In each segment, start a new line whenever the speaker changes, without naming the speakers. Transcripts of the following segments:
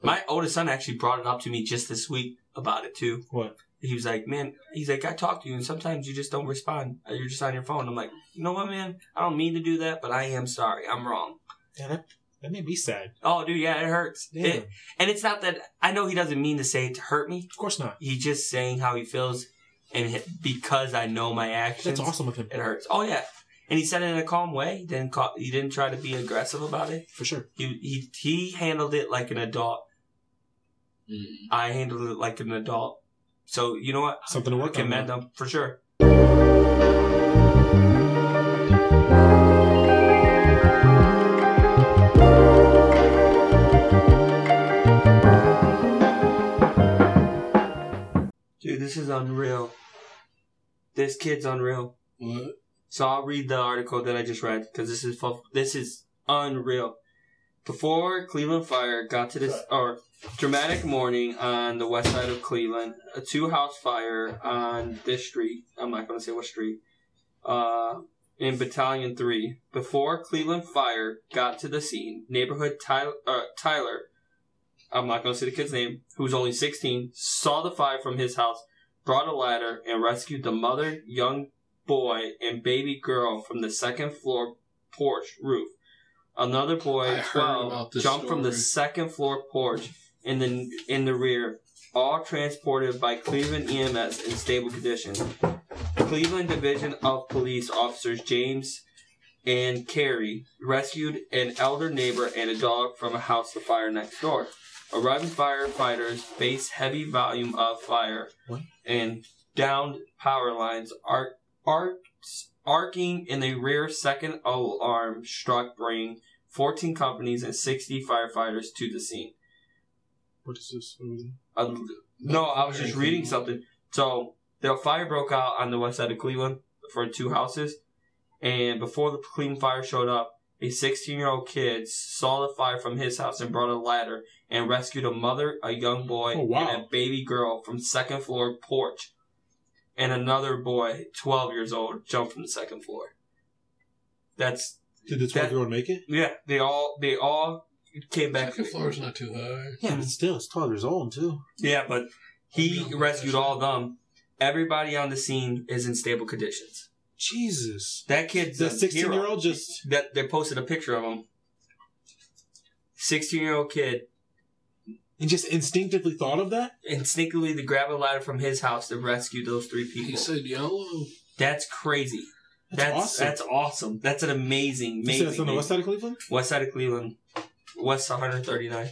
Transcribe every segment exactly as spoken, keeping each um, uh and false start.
My oldest son actually brought it up to me just this week about it, too.
What?
He was like, man, he's like, I talk to you, and sometimes you just don't respond. You're just on your phone. I'm like, you know what, man? I don't mean to do that, but I am sorry. I'm wrong.
Yeah, that, that made me sad.
Oh, dude, yeah, it hurts.
Yeah.
It, and it's not that, I know he doesn't mean to say it to hurt me.
Of course not.
He's just saying how he feels, and because I know my actions.
That's awesome of him.
It hurts. Oh, yeah. And he said it in a calm way. He didn't, call, he didn't try to be aggressive about it.
For sure.
He, he, he handled it like an adult.
Mm.
I handled it like an adult. So, you know what?
Something to work on.
Commend them, for sure. Dude, this is unreal. This kid's unreal.
What?
So I'll read the article that I just read, because this is fu- this is unreal. Before Cleveland fire got to this, or dramatic morning on the west side of Cleveland, a two-house fire on this street. I'm not going to say what street. Uh, in Battalion three. Before Cleveland fire got to the scene, neighborhood Tyler, uh, Tyler, I'm not going to say the kid's name, who was only sixteen, saw the fire from his house, brought a ladder, and rescued the mother, young boy, and baby girl from the second floor porch roof. Another boy, twelve, jumped from the second floor porch in the in the rear, all transported by Cleveland E M S in stable condition. Cleveland Division of Police officers James and Carey rescued an elder neighbor and a dog from a house afire next door. Arriving firefighters faced heavy volume of fire
what?
and downed power lines, arc, arc, arcing in the rear. Second alarm struck, bringing fourteen companies and sixty firefighters to the scene.
What is this?
Uh, no, I was just reading something. So, the fire broke out on the west side of Cleveland for two houses. And before the Cleveland fire showed up, a sixteen-year-old kid saw the fire from his house and brought a ladder and rescued a mother, a young boy,
oh, wow.
and a baby girl from second floor porch. And another boy, twelve years old, jumped from the second floor. That's...
Did the twelve-year-old make it?
Yeah, they all they all came back.
Second floor is not too high.
Yeah, but still, it's twelve years old, too.
Yeah, but he rescued all of them. Everybody on the scene is in stable conditions.
Jesus.
That kid's
the
a
sixteen-year-old
hero.
just...
That they posted a picture of him. sixteen-year-old kid.
And just instinctively thought of that?
Instinctively to grab a ladder from his house to rescue those three people.
He said yellow.
That's crazy.
That's,
That's
awesome.
That's awesome. That's an amazing, amazing.
You said that's on the west side of Cleveland?
West side of Cleveland. West one thirty-nine.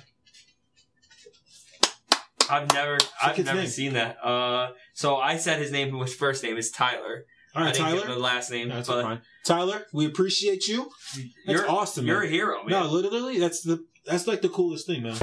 I've never, I've
kid's
never
name?
seen that. Uh, so I said his name, his first name is Tyler.
All right,
I didn't
Tyler.
give him the last name.
No, that's
but
fine. Tyler, we appreciate you. That's
you're
awesome,
You're
man.
a hero, man.
No, literally, that's the that's like the coolest thing, man.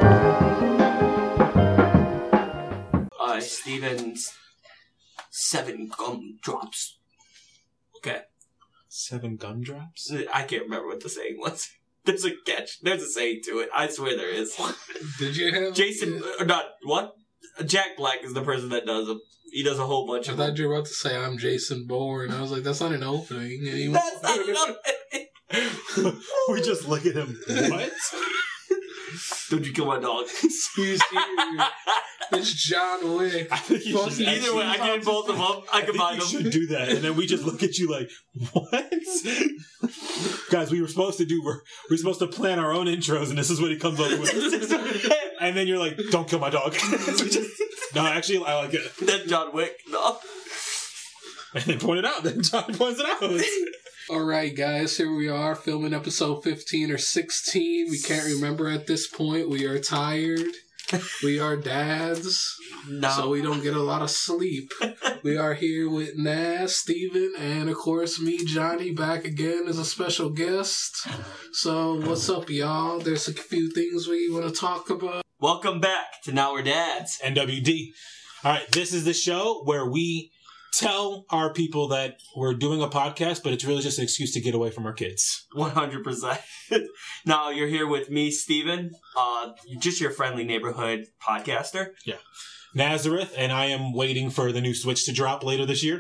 Uh, Steven's seven gumdrops. Okay.
Seven gumdrops?
I can't remember what the saying was. There's a catch. There's a saying to it. I swear there is.
Did you have...
Jason, uh, not, what? Jack Black is the person that does them. He does a whole bunch
I
of them.
thought you were about to say, I'm Jason Bourne. I was like, that's not an opening. And he
That's not an opening.
We just look at him. What?
Don't you kill my dog.
He's here. It's John Wick.
I think you should
Either way, I can both of them. I
I
can
think
buy
you
them.
should do that, and then we just look at you like, what? Guys, we were supposed to do, we're, we're supposed to plan our own intros, and this is what he comes up with. And then you're like, don't kill my dog. We just, no, actually, I like it.
Then John Wick. No.
And then point it out. Then John points it out.
Alright, guys, here we are filming episode fifteen or sixteen. We can't remember at this point. We are tired. We are dads.
No.
So we don't get a lot of sleep. We are here with Naz, Steven, and of course me, Johnny, back again as a special guest. So what's up, y'all? There's a few things we want to talk about.
Welcome back to Now We're Dads.
N W D. All right, this is the show where we tell our people that we're doing a podcast, but it's really just an excuse to get away from our kids.
one hundred percent. Now, you're here with me, Steven, uh, just your friendly neighborhood podcaster.
Yeah. Nazareth, and I am waiting for the new Switch to drop later this year.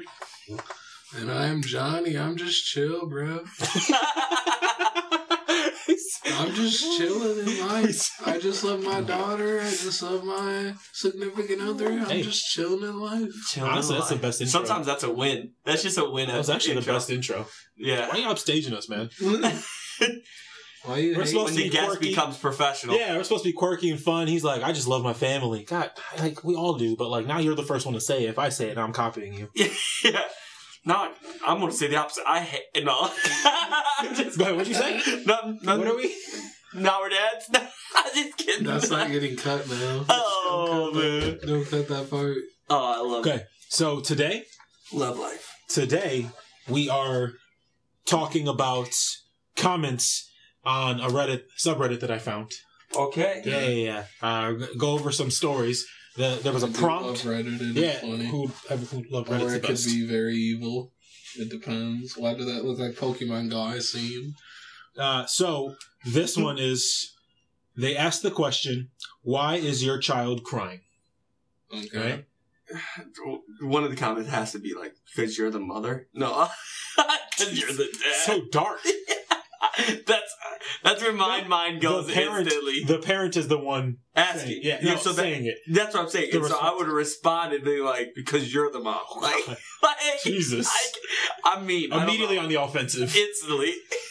And I'm Johnny. I'm just chill, bro. I'm just chilling in life. I just love my daughter. I just love my significant other. I'm
Hey.
just chilling in life.
Chilling
Honestly, that's the
life.
best intro.
Sometimes that's a win. That's just a win.
That was actually the best intro.
Yeah.
Why are you upstaging us, man?
Why you
We're
hate
supposed
When
to
the
be
guest
quirky.
becomes professional.
Yeah, we're supposed to be quirky and fun. He's like, I just love my family. God, like we all do, but like now you're the first one to say it. If I say it, now I'm copying you.
Yeah. No, I'm going to say the opposite. I hate. No. Just-
Go ahead, what'd you say?
No, no,
What are we?
Now we're dads? No, I'm just kidding.
That's not getting cut now.
Oh,
Don't cut
man.
that- Don't cut that part.
Oh, I love
Okay, so today,
it. Love life.
today we are talking about comments on a Reddit subreddit that I found.
Okay.
Yeah, yeah, yeah. Uh, g- go over some stories. The, there was a
I do
prompt.
love Reddit. It
Yeah,
is funny.
who who love
Or
Reddit's the
it could
best.
be very evil. It depends. Why did that look like Pokemon Go I seen?
Uh, so this one is. They asked the question, "Why is your child crying?"
Okay.
Right?
One of the comments has to be like, because you're the mother? No. Because you're the dad.
So dark.
that's that's where my mind goes
the parent,
instantly.
the parent is the one
Asking.
saying, yeah,
Yeah,
no,
so that-
saying it.
That's what I'm saying.
The
And so I
response.
would have responded being like, because you're the mom. Like, like
Jesus.
I, I mean,
Immediately
I
on the offensive.
instantly.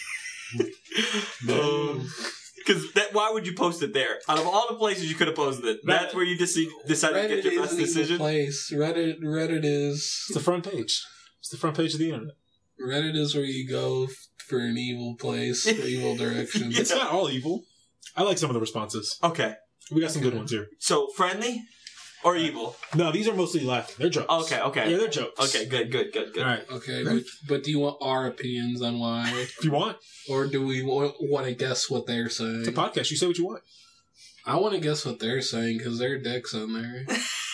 Because that, why would you post it there? Out of all the places you could have posted it, that's where you just decided
Reddit
to get your
is
best
an evil
decision.
place. Reddit, Reddit is
It's the front page. It's the front page of the internet.
Reddit is where you go f- for an evil place, for evil direction.
Yeah.
It's not all evil. I like some of the responses.
Okay,
We got some good ones here.
so friendly or evil?
No, these are mostly laughing. They're jokes.
Okay, okay,
Yeah, they're jokes.
okay. Good, good, good, good.
All right.
Okay, but, but do you want our opinions on why,
If you want,
or do we want, want to guess what they're saying?
it's a podcast. You say what you want.
I want to guess what they're saying because their dick's on there.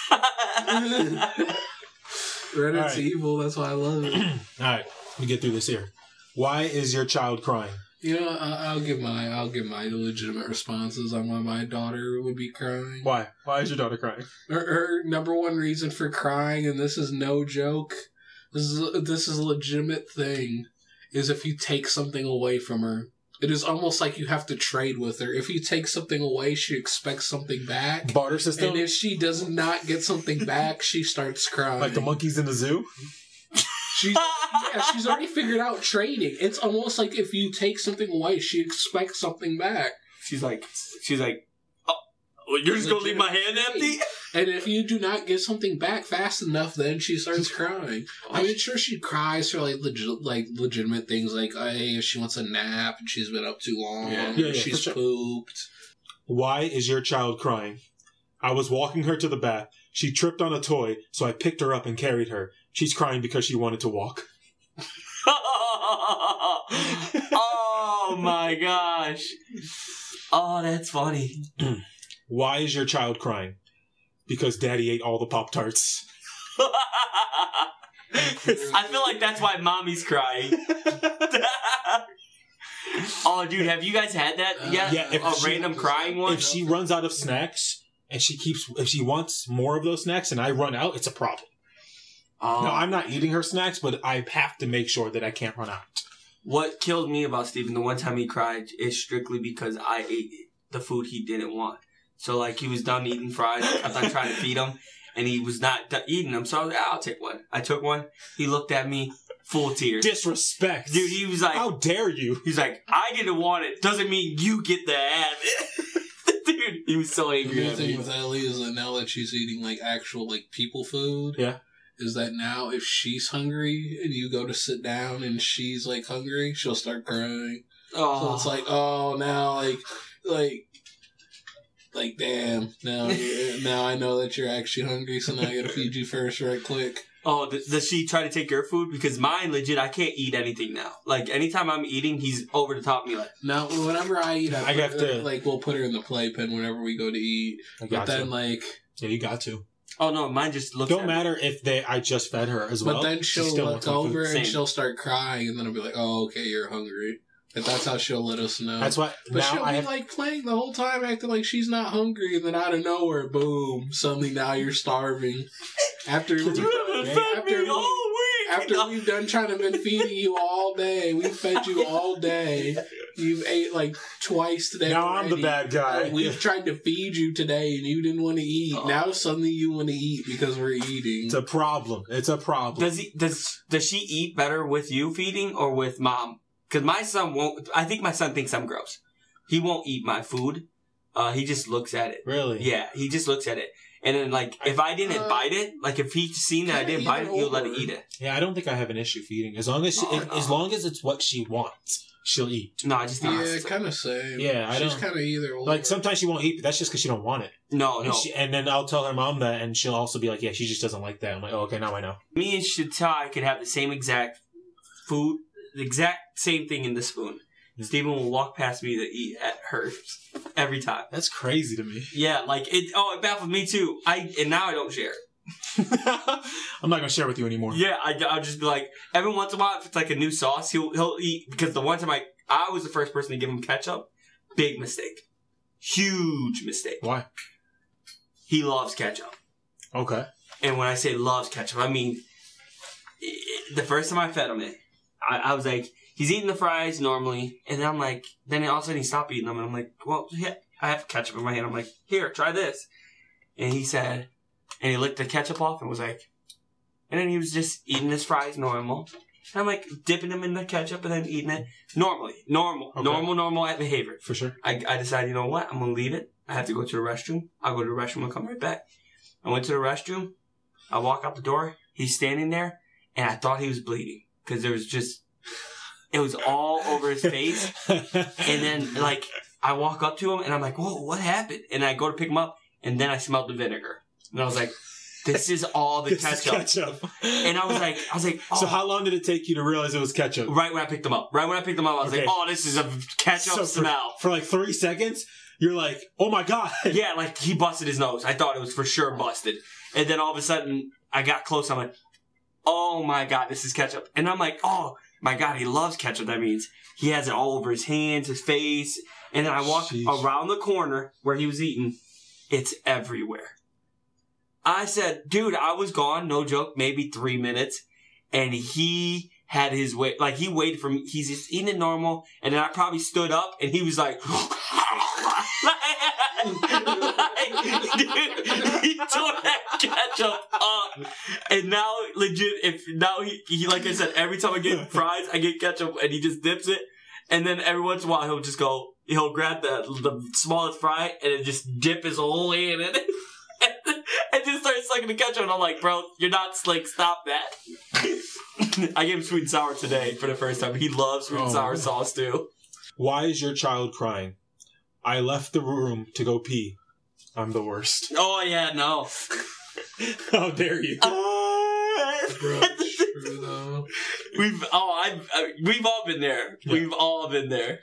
Reddit's
Alright.
evil. That's why I love it.
All right. Let me get through this here. Why is your child crying?
You know, I, I'll give my I'll give my legitimate responses on why my daughter would be crying.
Why? Why is your daughter crying?
Her, her number one reason for crying, and this is no joke, this is this is a legitimate thing, is if you take something away from her. It is almost like you have to trade with her. If you take something away, she expects something back.
Barter system?
And if she does not get something back, she starts crying.
Like the monkeys in the zoo?
She's, yeah, she's already figured out trading. It's almost like if you take something away, she expects something back.
She's like, she's like, oh, well, you're just gonna leave my hand empty?
And if you do not get something back fast enough, then she starts crying. I mean, sure, she cries for like legit, like legitimate things, like hey, if she wants a nap and she's been up too long,
Yeah.
or
Yeah, yeah,
she's
for sure.
pooped.
Why is your child crying? I was walking her to the bath. She tripped on a toy, so I picked her up and carried her. She's crying because she wanted to walk.
Oh my gosh. Oh, that's funny.
Why is your child crying? Because daddy ate all the Pop-Tarts.
I feel like that's why mommy's crying. Oh, dude, have you guys had that yet?
Yeah, if
a
she-
random crying one?
If she runs out of snacks and she keeps, if she wants more of those snacks and I run out, it's a problem.
Oh.
No, I'm not eating her snacks, but I have to make sure that I can't run out.
What killed me about Steven, the one time he cried, is strictly because I ate the food he didn't want. So, like, he was done eating fries. I kept on trying to feed him, and he was not d- eating them. So I was like, I'll take one. I took one. He looked at me, full tears.
Disrespect.
Dude, he was like,
How dare you?
he's like, I didn't want it. Doesn't mean you get to have it. Dude, he was so
The
angry
main
at
thing
me.
with Ellie is that now that she's eating like actual like people food,
Yeah.
is that now if she's hungry and you go to sit down and she's like hungry, she'll start crying.
Oh.
So it's like, oh, now like, like, like, damn, now, now I know that you're actually hungry, so now I gotta feed you first, right quick.
Oh, th- does she try to take your food? Because mine, legit, I can't eat anything now. Like, anytime I'm eating, he's over the top of me like,
Now, whenever I eat, I,
I
put,
have to-
like, we'll put her in the playpen whenever we go to eat.
I
But
got
then,
to.
like,
Yeah, you got to.
oh no, mine just looks
Don't
at me.
matter if they. I just fed her as well.
but then
She
she'll
still
look
wants some food.
over
Same.
and she'll start crying, and then I'll be like, oh, okay, you're hungry. But that's how she'll let us know.
That's why
But
now
she'll
I
be
have.
like playing the whole time, acting like she's not hungry, and then out of nowhere, boom! Suddenly, now you're starving. After
You haven't fed
after
me all week.
After we've done trying to been feeding you all day, we fed you all day. You've ate like twice today.
Now
already.
I'm the bad guy.
We've tried to feed you today, and you didn't want to eat.
Oh.
Now suddenly you want to eat because we're eating.
It's a problem. It's a problem.
Does he? Does does she eat better with you feeding or with mom? Because my son won't. I think my son thinks I'm gross. He won't eat my food. Uh, he just looks at it.
Really?
Yeah, he just looks at it. And then, like, if I didn't
Uh,
bite it, like, if he's seen that I didn't bite it, he'll let it eat it.
Yeah, I don't think I have an issue feeding. As long as she,
Oh, no.
as long as it's what she wants, she'll eat.
No, I just think
Yeah,
it's-
kind of same.
Yeah, I
She's
don't-
kind of either or.
Like, sometimes she won't eat, but that's just because she don't want it.
No, no.
And, she, and then I'll tell her mom that, and she'll also be like, yeah, she just doesn't like that. I'm like, oh, okay, now I know.
Me and Shatai could have the same exact food, the exact same thing in the spoon. Steven will walk past me to eat at hers every time.
That's crazy to me.
Yeah, like it. Oh, it baffled me too. I and now I don't share.
I'm not going to share with you anymore.
Yeah, I, I'll just be like every once in a while if it's like a new sauce, he'll he'll eat because the one time I I was the first person to give him ketchup. Big mistake, huge mistake.
Why?
He loves ketchup,
Okay.
and when I say loves ketchup, I mean it, the first time I fed him it, I, I was like. He's eating the fries normally, and then I'm like, then all of a sudden he stopped eating them, and I'm like, well, yeah, I have ketchup in my hand. I'm like, here, try this. And he said, and he licked the ketchup off and was like, and then he was just eating his fries normal. And I'm like dipping them in the ketchup and then eating it normally, normal,
Okay.
normal, normal behavior.
For sure.
I, I decided, you know what, I'm going to leave it. I have to go to the restroom. I'll go to the restroom and come right back. I went to the restroom. I walk out the door. He's standing there, and I thought he was bleeding because there was just... It was all over his face. And then, like, I walk up to him, and I'm like, whoa, what happened? And I go to pick him up, and then I smelled the vinegar. And I was like, this is all the
This is
ketchup.
ketchup.
And I was like, I was like, oh.
So how long did it take you to realize it was ketchup?
Right when I picked him up. Right when I picked him up, I was
Okay.
like, oh, this is a ketchup
So for,
smell.
For like three seconds, you're like, oh my God.
Yeah, like, he busted his nose. I thought it was for sure busted. And then all of a sudden, I got close. I'm like, oh my God, this is ketchup. And I'm like, oh my God, he loves ketchup. That means he has it all over his hands, his face. And then I walked
Sheesh.
around the corner where he was eating. It's everywhere. I said, dude, I was gone, no joke, maybe three minutes. And he had his way, like he waited for me. He's just eating it normal. And then I probably stood up and he was like, like, dude, he tore that ketchup up. And now, legit, if now he, he, like I said, every time I get fries, I get ketchup and he just dips it. And then every once in a while, he'll just go, he'll grab the the smallest fry and then just dip his whole hand in it. And just start sucking the ketchup. And I'm like, bro, you're not slick. Stop that. I gave him sweet and sour today for the first time. He loves sweet and
Oh.
sour sauce too.
Why is your child crying? I left the room to go pee. I'm the worst.
Oh, yeah, no.
How dare you?
Bro, true though.
We've oh I've uh, we've all been there.
Yeah.
We've all been there.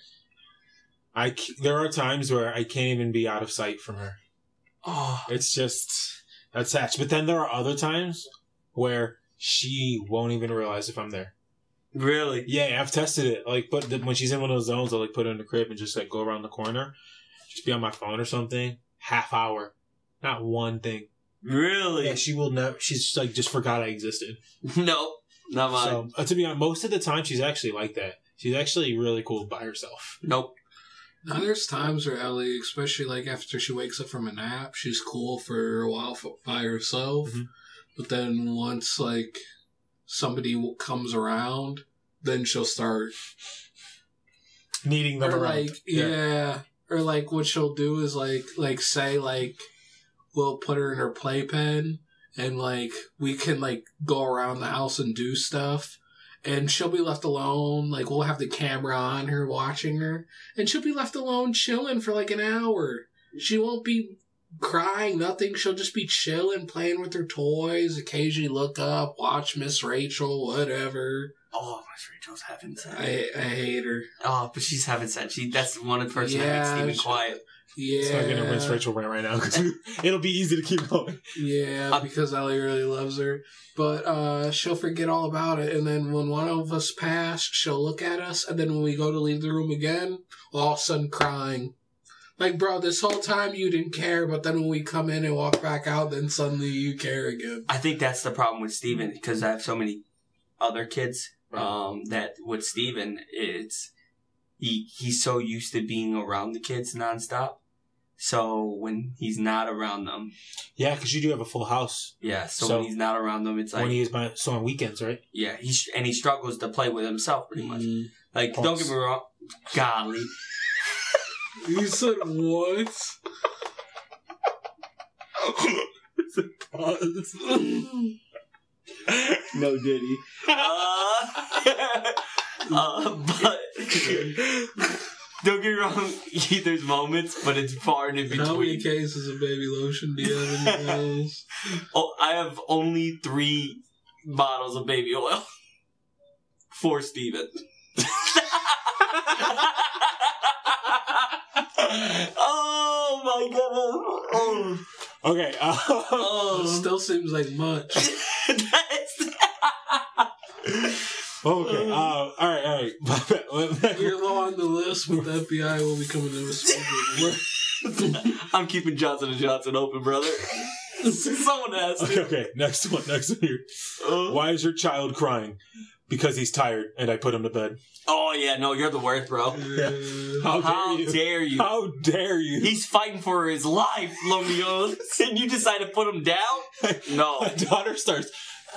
I c- there are times where I can't even be out of sight from her.
Oh,
It's just attached. But then there are other times where she won't even realize if I'm there.
really?
Yeah, I've tested it. Like, but the, when she's in one of those zones, I'll like put her in the crib and just like go around the corner, just be on my phone or something. Half hour, not one thing.
Really?
Yeah, she will never. She's just, like just forgot I existed.
Nope, not mine.
So uh, to be honest, most of the time she's actually like that. She's actually really cool by herself.
Nope.
Now there's times where Ellie, especially like after she wakes up from a nap, she's cool for a while for, by herself.
Mhm.
But then once like somebody w- comes around, then she'll start
Needing them
or
around.
like yeah. or like what she'll do is like like say like we'll put her in her playpen and like we can like go around the house and do stuff. And she'll be left alone. Like, we'll have the camera on her, watching her. And she'll be left alone chilling for like an hour. She won't be crying, nothing. She'll just be chilling, playing with her toys, occasionally look up, watch Miss Rachel, whatever.
Oh, Miss Rachel's heaven sent.
I, I hate her.
Oh, but she's heaven sent. She that's one person
Yeah,
that makes Steven
she-
quiet.
Yeah.
It's not going to rinse Rachel rant right now because it'll be easy to keep going.
Yeah,
Uh,
because Ellie really loves her. But uh, she'll forget all about it. And then when one of us pass, she'll look at us. And then when we go to leave the room again, all of a sudden crying. Like, bro, this whole time you didn't care. But then when we come in and walk back out, then suddenly you care again.
I think that's the problem with Steven because I have so many other kids. Um, that with Steven, it's he he's so used to being around the kids nonstop. So when he's not around them,
yeah, because you do have a full house.
yeah. So,
So
when he's not around them, it's like
when he is by so on weekends, right?
yeah, he sh- and he struggles to play with himself pretty much.
Mm,
Like,
Pause.
don't get me wrong, golly,
You said what?
Pause. No Diddy.
uh, uh, but don't get me wrong, he, there's moments, but it's far in between.
How many cases of baby lotion do you have in your house?
Oh, I have only three bottles of baby oil for Steven. Oh my god! Oh,
Okay. Uh,
oh.
Still seems like much.
That's-
okay. Uh, all right. All right.
You're low on the list, but the F B I will be coming to us.
I'm keeping Johnson and Johnson open, brother. Someone has
Okay.
to.
Okay. Next one. Next one here.
Uh,
Why is your child crying? Because he's tired, and I put him to bed.
oh yeah, no, you're the worst, bro.
Uh,
How dare
How
you?
dare you?
How dare you?
He's fighting for his life, Romeo, and you decide to put him down? No.
My daughter starts.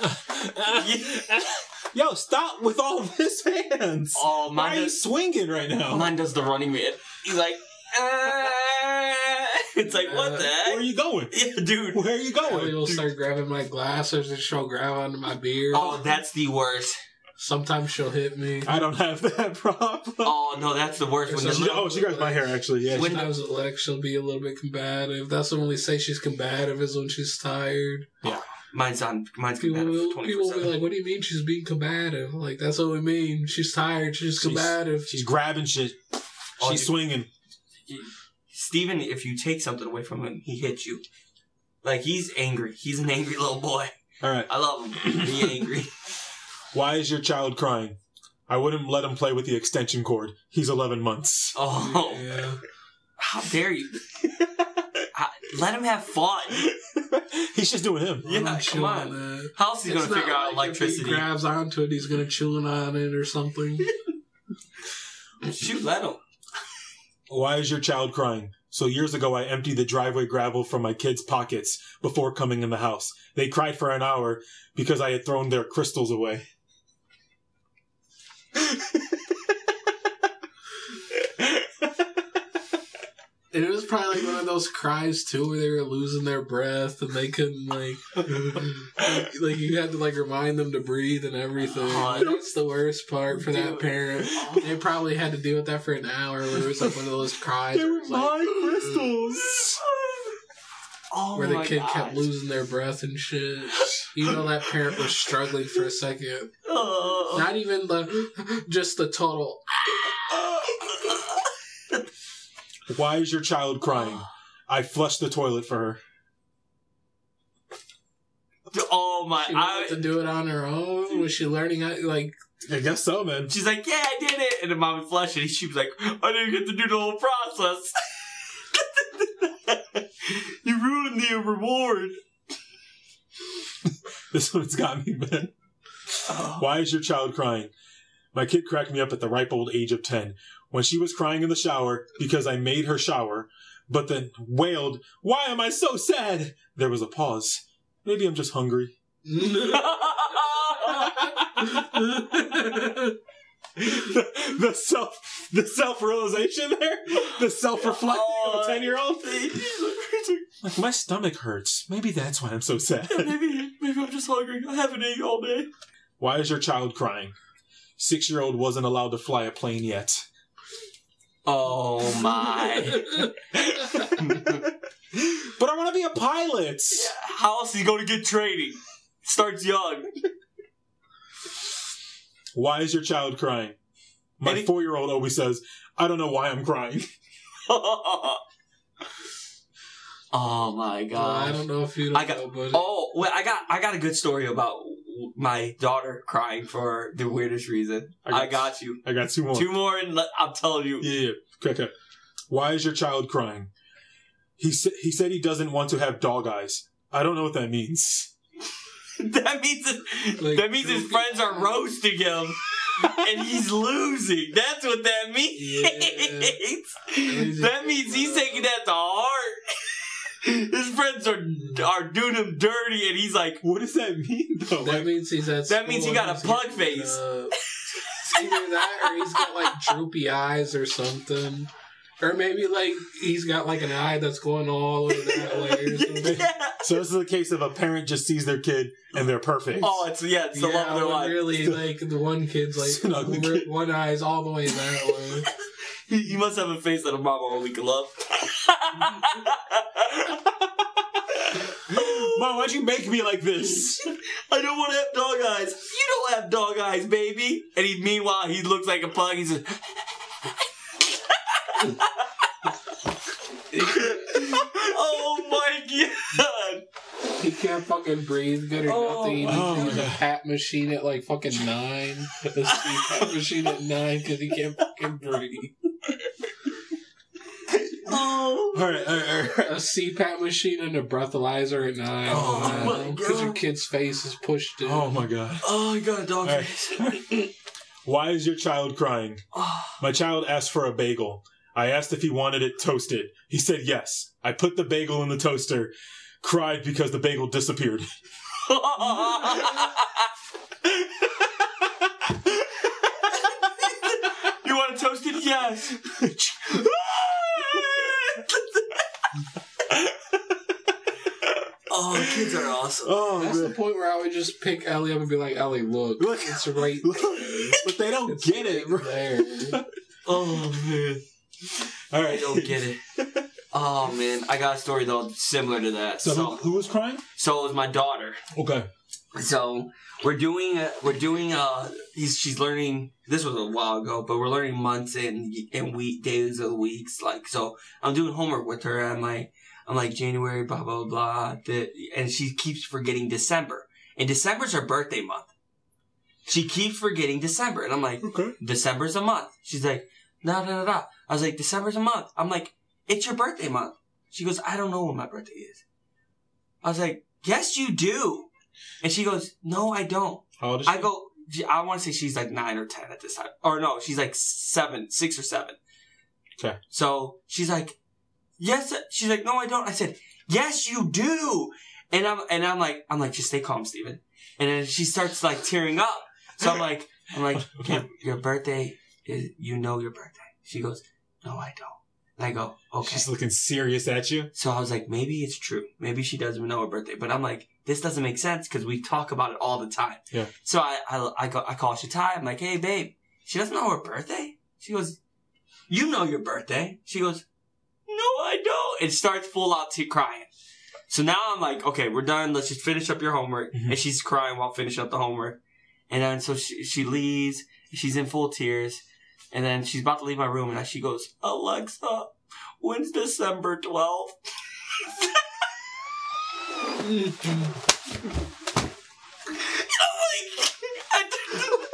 Yo, stop with all of his hands.
Oh,
Why
mine
are you
does,
swinging right now?
mine does the running man. He's like, uh, it's like, what the
Where are
heck?
you going?
Yeah, dude.
Where are you
Ellie
going?
will start grabbing my glasses and she'll grab onto my beard.
Oh, that's the worst.
Sometimes she'll hit me.
I don't have that problem.
Oh, no, that's the worst. When
There's
the
She-
a-
little,
oh, she grabs my hair actually. Yeah.
When-
she-
Sometimes Alex, she'll be a little bit combative. That's when we say she's combative, is when she's tired.
mine's on, mine's
People
competitive
will, people will be
twenty-four seven.
like, what do you mean she's being combative? Like, that's what we mean. She's tired. She's
She's-
combative.
she's grabbing shit.
Oh,
She's
dude.
swinging.
Steven, if you take something away from him, he hits you. Like, he's angry. He's an angry little boy.
All right.
I love him. Be angry.
Why is your child crying? I wouldn't let him play with the extension cord. He's eleven months.
Oh,
Yeah.
how dare you? How- Let him have fun.
He's just doing him.
Yeah,
I'm
come
chewing
on.
that.
How else is he
It's
going to
not
figure out
like
electricity?
If he grabs onto it, he's going to chew on it or something.
Shoot, let him.
Why is your child crying? So years ago, I emptied the driveway gravel from my kids' pockets before coming in the house. They cried for an hour because I had thrown their crystals away.
And it was probably like one of those cries too, where they were losing their breath and they couldn't like, like, like you had to like remind them to breathe and everything.
Oh,
That's the worst part for that
dude.
parent. They probably had to deal with that for an hour, where it was like one of those cries
They
where,
were
it was like,
my crystals.
Oh
where the
my
kid
gosh.
kept losing their breath and shit. You know that parent was struggling for a second.
Oh.
Not even the just the total.
Why is your child crying? I flushed the toilet for her.
Oh my!
She
I,
wanted to do it on her own. Was she learning how like?
I guess so, man.
she's like, yeah, I did it, and then mommy flushed it. And she was like, I didn't get to do the whole process. You ruined the reward.
This one's got me, man.
Oh.
Why is your child crying? My kid cracked me up at the ripe old age of ten. When she was crying in the shower because I made her shower, but then wailed, "Why am I so sad?" There was a pause. Maybe I'm just hungry. the, the self the self realization there, the self reflecting of a ten year old. Like, my stomach hurts. Maybe that's why I'm so sad.
maybe, maybe I'm just hungry. I haven't eaten all day.
Why is your child crying? Six year old wasn't allowed to fly a plane yet.
Oh my!
But I want to be a pilot.
How else is he going to get training? Starts young.
Why is your child crying? My
Any-
four year old always says, "I don't know why I'm crying."
Oh my
Well,
god!
I don't know if you don't
I got-
know, but
Oh, well, I got I got a good story about my daughter crying for the weirdest reason.
I got-
I got you.
I got two more.
Two more, and let, I'm telling you.
Yeah, yeah. Okay, okay. Why is your child crying? He sa- he said he doesn't want to have dog eyes. I don't know what that means.
that means
Like,
that means his friends are roasting him, and he's losing. That's what that means.
Yeah.
That means he's taking that to heart. His friends are are doing him dirty, and he's like,
What does that mean, though?
That
Like,
means he's at
That means he
school
got a
and
pug
he's,
face.
Uh, it's either that or he's got like droopy eyes or something. Or maybe like he's got like an eye that's going all over that way or something.
yeah.
so this is a case of a parent just sees their kid and they're perfect.
Oh, it's yeah, it's the
Yeah,
love of their
when
life.
really, like the one kid's
It's an ugly
like
kid.
one eye's all the way that way.
He, he must have a face that a mama only can love.
Mom, why'd you make me like this?
I don't want to have dog eyes. You don't have dog eyes, baby. And he, meanwhile, he looks like a pug. He's just. Oh my god!
He can't fucking breathe good or
Oh,
nothing. He
oh
needs
my
a
God.
pat machine at like fucking nine. A C PAP machine at nine because he can't fucking breathe.
Oh.
Alright, alright, alright.
A C PAP machine and a breathalyzer at nine.
Oh my
Because
God.
your kid's face is pushed in.
Oh my god.
Oh, you got a dog
Alright.
face.
Why is your child crying?
Oh.
My child asked for a bagel. I asked if he wanted it toasted. He said yes. I put the bagel in the toaster. Cried because the bagel disappeared.
You want to toast it? Yes. Oh, kids are awesome.
Oh,
That's the
man.
point where I would just pick Ellie up and be like, Ellie, look.
Look.
It's right
But they don't
It's
get it.
right there.
Oh man,
All
I
right.
don't get it. Oh man, I got a story though similar to that.
So,
So,
who, who was crying?
so it was my daughter.
Okay.
So we're doing uh, we're doing uh he's she's learning. This was a while ago, but we're learning months and and week days of weeks. Like so, I'm doing homework with her. I'm like I'm like January, blah blah blah. The, and she keeps forgetting December. And December's her birthday month. She keeps forgetting December, and I'm like,
Okay.
December's a month. She's like, no, no, no, no. I was like, December's a month. I'm like, it's your birthday month. She goes, I don't know when my birthday is. I was like, yes, you do. And she goes, no, I don't.
How old is she?
I go, I want to say she's like nine or ten at this time. Or no, she's like seven, six or seven.
Okay.
So she's like, yes. She's like, no, I don't. I said, yes, you do. And I'm, and I'm like, I'm like, just stay calm, Steven. And then she starts like tearing up. So I'm like, I'm like, okay, your birthday is, you know your birthday. She goes, no, I don't. And I go, okay.
She's looking serious at you.
So I was like, maybe it's true. Maybe she doesn't know her birthday. But I'm like, this doesn't make sense because we talk about it all the time.
Yeah.
So I, I, I, go, I call Shatai. I'm like, hey, babe, she doesn't know her birthday? She goes, you know your birthday. She goes, no, I don't. It starts full out to crying. So now I'm like, okay, we're done. Let's just finish up your homework.
Mhm.
And she's crying while finishing up the homework. And then so she, she leaves. She's in full tears. And then she's about to leave my room. And she goes, Alexa, when's December twelfth? I'm like, I turned,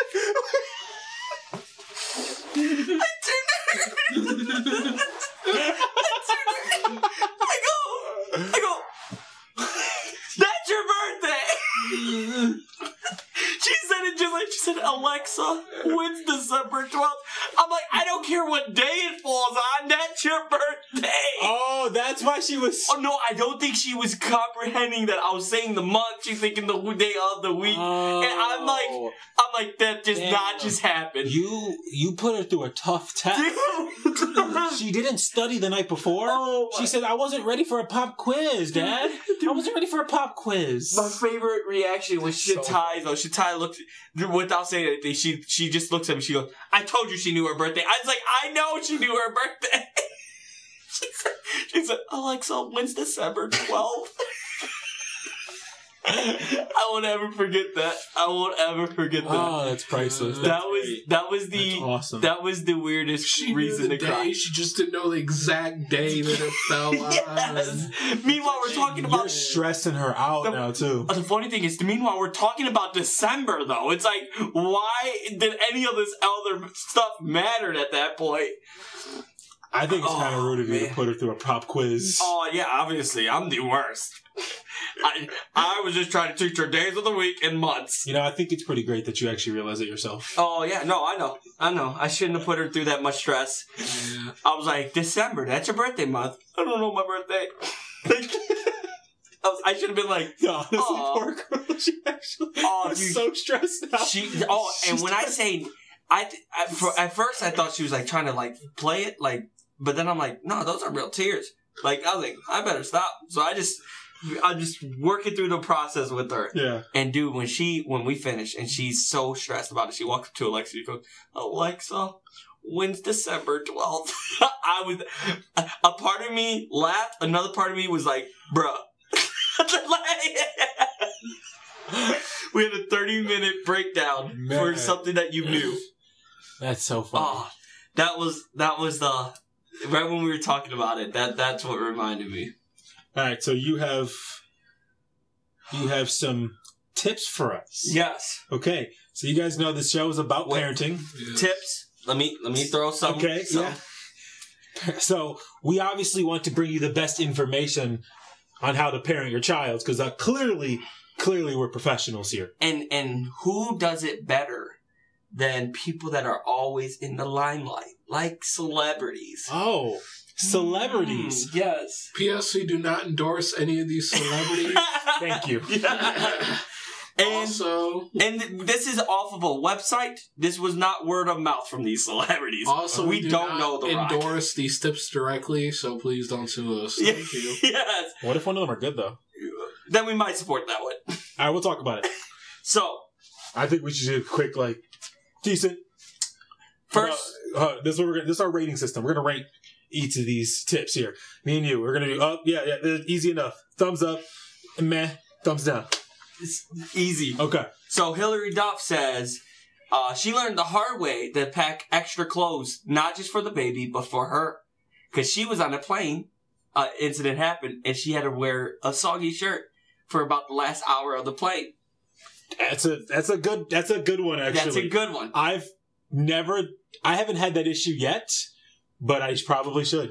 I turned, I turned, I go, I go, that's your birthday. She said it just like, she said, Alexa, when's December twelfth? I'm like, I don't care what day it falls on, that's your birthday.
Oh, that's why she was.
Oh no, I don't think she was comprehending that I was saying the month. She's thinking the day of the week.
Oh.
And I'm like, I'm like, that does
Damn.
not just happen.
You you put her through a tough test. She didn't study the night before.
Oh,
She said, I wasn't ready for a pop quiz, Dad. I wasn't ready for a pop quiz.
My favorite reaction was
So
Shatai, though. Shatai looked, without saying anything, she she just looks at me, she goes, I told you she knew her birthday. I was like, I know she knew her birthday. She said, she said, Alexa, when's December twelfth? I won't ever forget that. I won't ever forget that.
Oh, that's priceless.
that
That's
was
great.
that was the
That's awesome.
that was the weirdest
She
reason
knew the
to
day,
cry.
she just didn't know the exact day that it fell on.
Yes. Meanwhile, we're talking
You're
about.
stressing her out
The-
now, too.
Uh, The funny thing is, meanwhile, we're talking about December, though. It's like, why did any of this other stuff matter at that point?
I think it's kind of
Oh,
rude of you
man.
to put her through a pop quiz.
Oh, yeah, obviously. I'm the worst. I, I was just trying to teach her days of the week and months.
You know, I think it's pretty great that you actually realize it yourself.
Oh, yeah. No, I know. I know. I shouldn't have put her through that much stress.
Yeah.
I was like, December, that's your birthday month. I don't know my birthday. I, was, I should have been like,
Yeah, honestly,
Aw.
poor girl. She actually
Oh,
was
dude.
so stressed out.
She, oh, and
She's
when I say, I, th- at, for, at first I thought she was like trying to like play it, like, but then I'm like, no, those are real tears. Like, I was like, I better stop. So I just, I'm just working through the process with her.
Yeah.
And dude, when she, when we finish and she's so stressed about it, she walks up to Alexa and goes, Alexa, when's December twelfth? I was, a part of me laughed. Another part of me was like, bruh. We had a thirty minute breakdown
Man.
for something that you knew.
That's so funny.
Oh, that was, that was the, right when we were talking about it, that, that's what reminded me.
All right, so you have you have some tips for us.
Yes.
Okay, so you guys know this show is about
Wait.
parenting.
Yeah.
Tips. Let me, let me throw some.
Okay,
some
yeah. So we obviously want to bring you the best information on how to parent your child, because uh, clearly, clearly we're professionals here.
And and who does it better than people that are always in the limelight, like celebrities?
Oh, celebrities.
Mm, yes.
P S. We do not endorse any of these celebrities.
Thank you.
Yeah. And
also,
and th- this is off of a website. This was not word of mouth from these celebrities.
also,
we
we do
don't
not
know the Rock.
endorse these tips directly, so please don't sue us.
Yeah.
Thank you.
Yes.
What if one of them are good though?
Then we might support that one.
All right, we'll talk about it.
So
I think we should do a quick, like, decent.
first,
Uh, uh, this is what we're gonna. This is our rating system. We're gonna rank each of these tips here. Me and you. We're gonna do up. Yeah, yeah. Easy enough. Thumbs up. Meh. Thumbs down.
it's easy.
Okay.
So Hillary Duff says uh, she learned the hard way to pack extra clothes, not just for the baby, but for her. Because she was on a plane, uh, incident happened, and she had to wear a soggy shirt for about the last hour of the plane.
That's a that's a good that's a good one actually.
That's a good one.
I've never I haven't had that issue yet, but I probably should.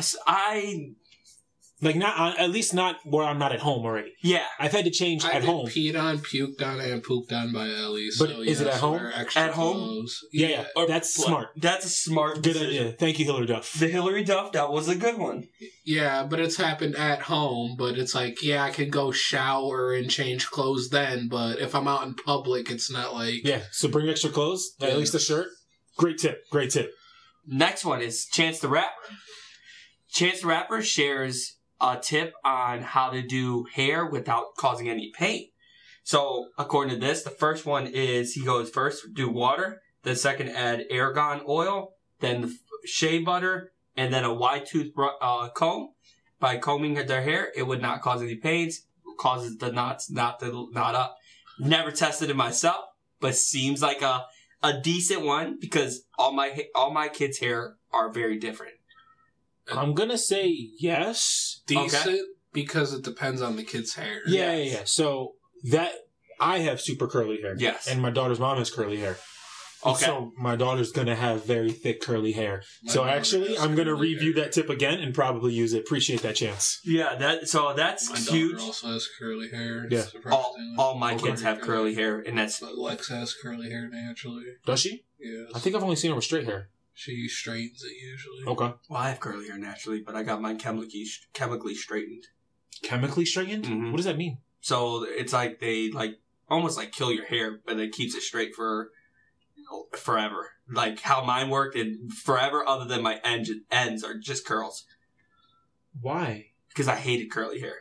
I,
Like not on, at least not where I'm not at home already.
yeah,
I've had to change
I've
at
been
home.
peed on, puked on, and pooped on by Ellie.
But
so
is it
yes,
at home?
wear extra
At home?
clothes.
Yeah, yeah.
Or-
That's smart.
That's a smart
Good
decision.
idea. Thank you, Hillary Duff.
The Hillary Duff, that was a good one.
Yeah, but it's happened at home. But it's like, yeah, I can go shower and change clothes then. But if I'm out in public, it's not like.
Yeah. So bring extra clothes. At
Yeah.
least a shirt. Great tip. Great tip.
Next one is Chance the Rapper. Chance the Rapper shares a tip on how to do hair without causing any pain. So, according to this, the first one is he goes first, do water. The second, add argan oil. Then the shea butter. And then a wide tooth uh, comb. By combing their hair, it would not cause any pains. Causes the knots not to knot up. Never tested it myself, but seems like a a decent one because all my ha- all my kids' hair are very different.
I'm gonna say yes.
Decent
Okay.
because it depends on the kid's hair.
Yeah,
Yes.
yeah, yeah. So that I have super curly hair.
Yes.
And my daughter's mom has curly hair.
Okay.
So my daughter's gonna have very thick curly hair.
My
so
daughter
actually,
has
I'm gonna
curly
review
hair.
that tip again and probably use it. Appreciate that chance.
Yeah, that so that's
My
huge.
daughter also has curly hair.
Yeah.
All,
surprisingly.
all my
Okay.
kids have curly hair, and that's
But Lex has curly hair naturally.
Does she?
Yes.
I think I've only seen her with straight hair.
She straightens it usually.
Okay.
well, I have curly hair naturally, but I got mine chemically chemically straightened.
Chemically straightened?
Mhm.
What does that mean?
So it's like they like almost like kill your hair, but it keeps it straight for forever. Like how mine worked, and forever. Other than my ends, ends are just curls
Why?
because I hated curly hair.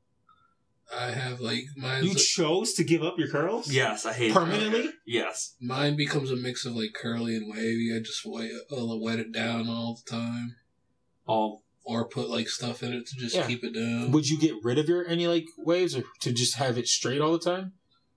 I have like mine.
You chose to give up your curls?
Yes, I hated
Permanently?
Yes.
Mine becomes a mix of like curly and wavy. I just wet, uh, wet it down all the time,
All
or put like stuff in it to just
Yeah.
keep it down.
Would you get rid of your any like waves or to just have it straight all the time?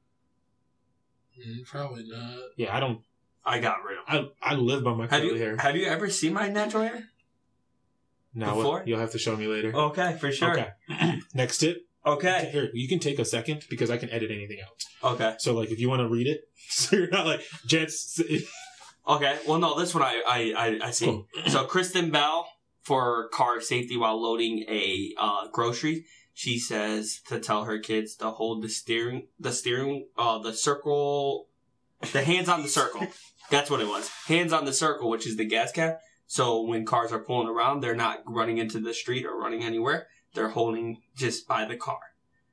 Mm, probably not.
Yeah, I don't.
I got rid of.
I I live by my
Have
curly
you
hair.
have you ever seen my natural hair?
No,
before?
you'll have to show me later.
Okay, for sure.
Okay. Next tip.
Okay.
Here, you can take a second because I can edit anything out.
Okay.
So, like, if you want to read it, so you're not like, Jets.
Okay. Well, no, this one I I I, I see.
Cool.
So Kristen Bell for car safety while loading a uh, grocery. she says to tell her kids to hold the steering, the steering, uh, the circle, the hands on the circle. That's what it was. Hands on the circle, which is the gas cap. So when cars are pulling around, they're not running into the street or running anywhere. They're holding just by the car.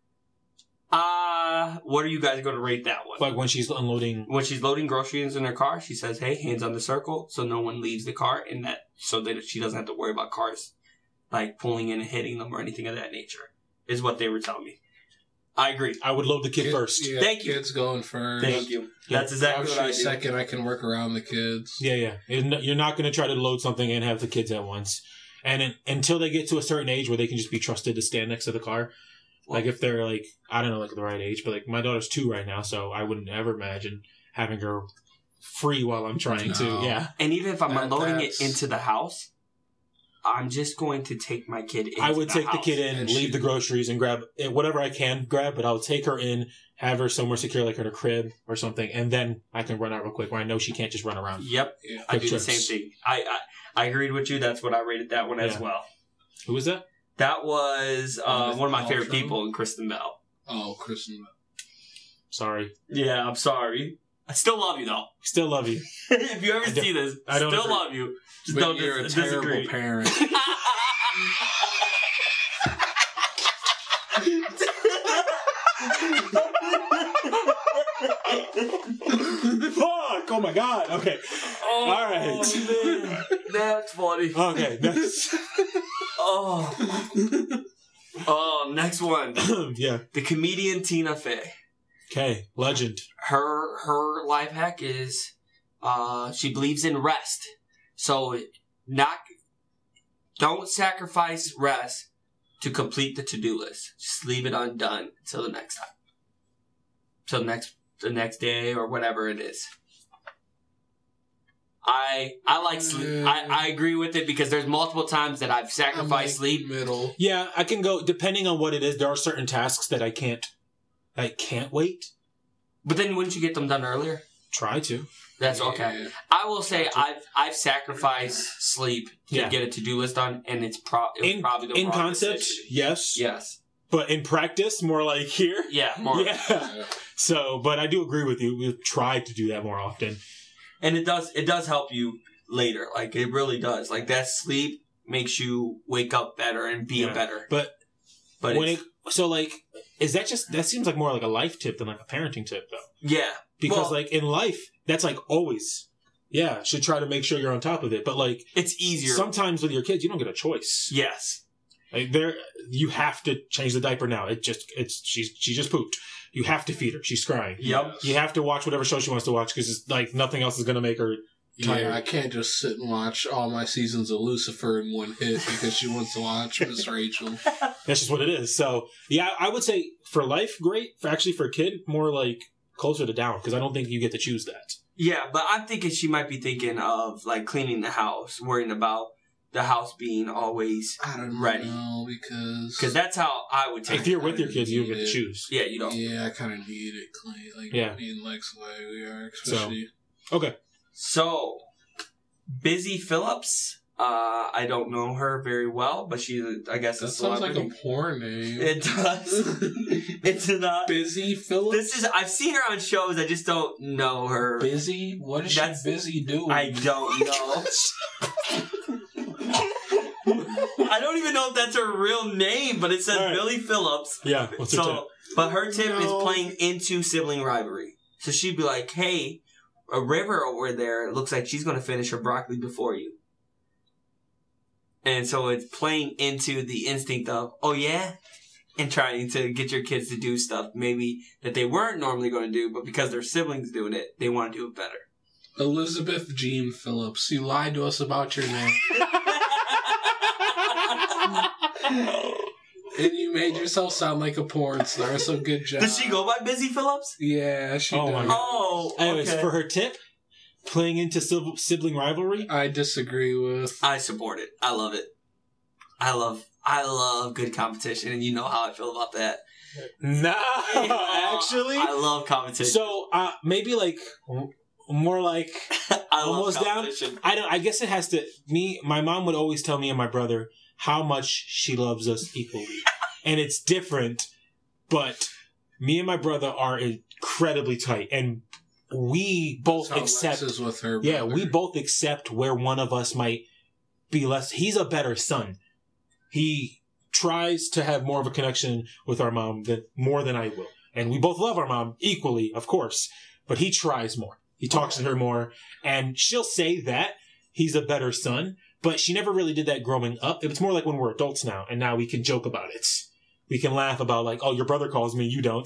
Uh, what are you guys going to rate that one?
Like when she's unloading.
When she's loading groceries in her car, she says, hey, hands on the circle, so no one leaves the car, and that so that she doesn't have to worry about cars like pulling in and hitting them or anything of that nature, is what they were telling me. I agree.
I would load the kid
Kid-
first.
Yeah,
Thank you.
Kids going first.
Thank you.
Yeah.
That's exactly what I
Actually,
do.
second, I can work around the kids.
Yeah, yeah. You're not- You're not going to try to load something and have the kids at once. And in, until they get to a certain age where they can just be trusted to stand next to the car. Like if they're like, I don't know, like the right age, but like my daughter's two right now, so I wouldn't ever imagine having her free while I'm trying
No.
to. Yeah.
And even if I'm
That-
unloading it
that's-
into the house, I'm just going to take my kid into
I would
the
take
house.
the kid in,
And
leave
she-
the groceries, and grab eh, whatever I can grab, but I'll take her in, have her somewhere secure, like in a crib or something, and then I can run out real quick where I know she can't just run around.
Yep.
Yeah.
I do the
trips.
same thing. I, I I agreed with you. That's what I rated that one as
Yeah.
well.
Who was that?
That was uh,
Gwyneth
one of my favorite
Paltrow?
people, Kristen Bell.
Oh, Kristen.
Sorry.
Yeah, I'm sorry. I still love you though.
Still love you.
If you ever
I don't-
see this,
I don't
still
agree.
love you. Just
But
don't
you're
dis-
a terrible
disagree.
parent.
Fuck! Oh my god. Okay.
Oh,
All right.
man. That's funny.
Okay. Next.
Oh. Oh, next one.
yeah.
The comedian Tina Fey.
Okay. Legend.
Her her life hack is uh she believes in rest. So not don't sacrifice rest to complete the to-do list. Just leave it undone until the next time. Till next the next day or whatever it is. I I like sleep. I, I agree with it because there's multiple times that I've
I'm
sacrificed
like
sleep.
middle.
Yeah, I can go depending on what it is. There are certain tasks that I can't. I can't wait.
But then wouldn't you get them done earlier?
Try to.
That's
Yeah.
okay. I will say I've I've sacrificed sleep to
Yeah.
get a to do list done, and it's pro- it was
In
probably the
in
wrong
concept,
decision.
yes.
Yes.
But in practice, more like here.
Yeah. More.
Yeah.
Yeah.
So, but I do agree with you. We've tried to do that more often.
And it does it does help you later. Like it really does. Like that sleep makes you wake up better and be
Yeah.
a better.
But
But
when it
it's-
so like is that just that seems like more like a life tip than like a parenting tip though.
yeah.
Because
Well-
like in life, that's like always. Yeah, should try to make sure you're on top of it. But like
It's easier.
sometimes with your kids, you don't get a choice.
yes.
Like there, you have to change the diaper now. It just, it's she's she just pooped. You have to feed her. She's crying.
Yep.
You have to watch whatever show she wants to watch because it's like nothing else is gonna make her. tired.
Yeah, I can't just sit and watch all my seasons of Lucifer in one hit because she wants to watch Miss Rachel.
That's just what it is. So yeah, I would say for life, great. For actually for a kid, more like closer to down because I don't think you get to choose that.
Yeah, but I'm thinking she might be thinking of like cleaning the house, worrying about the house being always
I don't
ready.
know because
Because that's how I would take
If
it.
you're with your kids, you get to
Yeah.
choose.
Yeah, you don't.
yeah, I kind of need it clean. Like
Yeah.
me and Lex, the way we are, especially.
Okay.
So, Busy Phillips. Uh, I don't know her very well, but she's, a, I guess, a
That sounds like
celebrity.
a porn name.
It does. It's not.
Busy Phillips.
This is. I've seen her on shows. I just don't know her.
busy. What is
That's-
she busy doing?
I don't know. I don't even know if that's her real name, but it says
All right.
Billy Phillips.
Yeah. What's your tip?
So, but her tip
No.
is playing into sibling rivalry. So she'd be like, "Hey, a River over there, it looks like she's going to finish her broccoli before you." And so it's playing into the instinct of, "Oh yeah," and trying to get your kids to do stuff maybe that they weren't normally going to do, but because their siblings doing it, they want to do it better.
Elizabeth Jean Phillips. You lied to us about your name, and you made yourself sound like a porn star. So good job.
Does she go by Busy Phillips?
Yeah, she
Oh, my
does.
God.
Oh,
Anyways,
okay.
for her tip, playing into sil- sibling rivalry.
I disagree with.
I support it. I love it. I love I love good competition, and you know how I feel about that.
No,
Yeah,
actually.
I love competition.
So uh, maybe like more like
I
almost
love
down.
competition.
I don't. I guess it has to. Me, my mom would always tell me and my brother how much she loves us equally. and it's different, but me and my brother are incredibly tight, and we both
That's how
accept.
Lex is with her
Yeah,
brother.
we both accept where one of us might be less. He's a better son. He tries to have more of a connection with our mom than more than I will, and we both love our mom equally, of course. But he tries more. He talks to her more, and she'll say that he's a better son. But she never really did that growing up. It's more like when we're adults now, and now we can joke about it. We can laugh about like, oh, your brother calls me, you don't.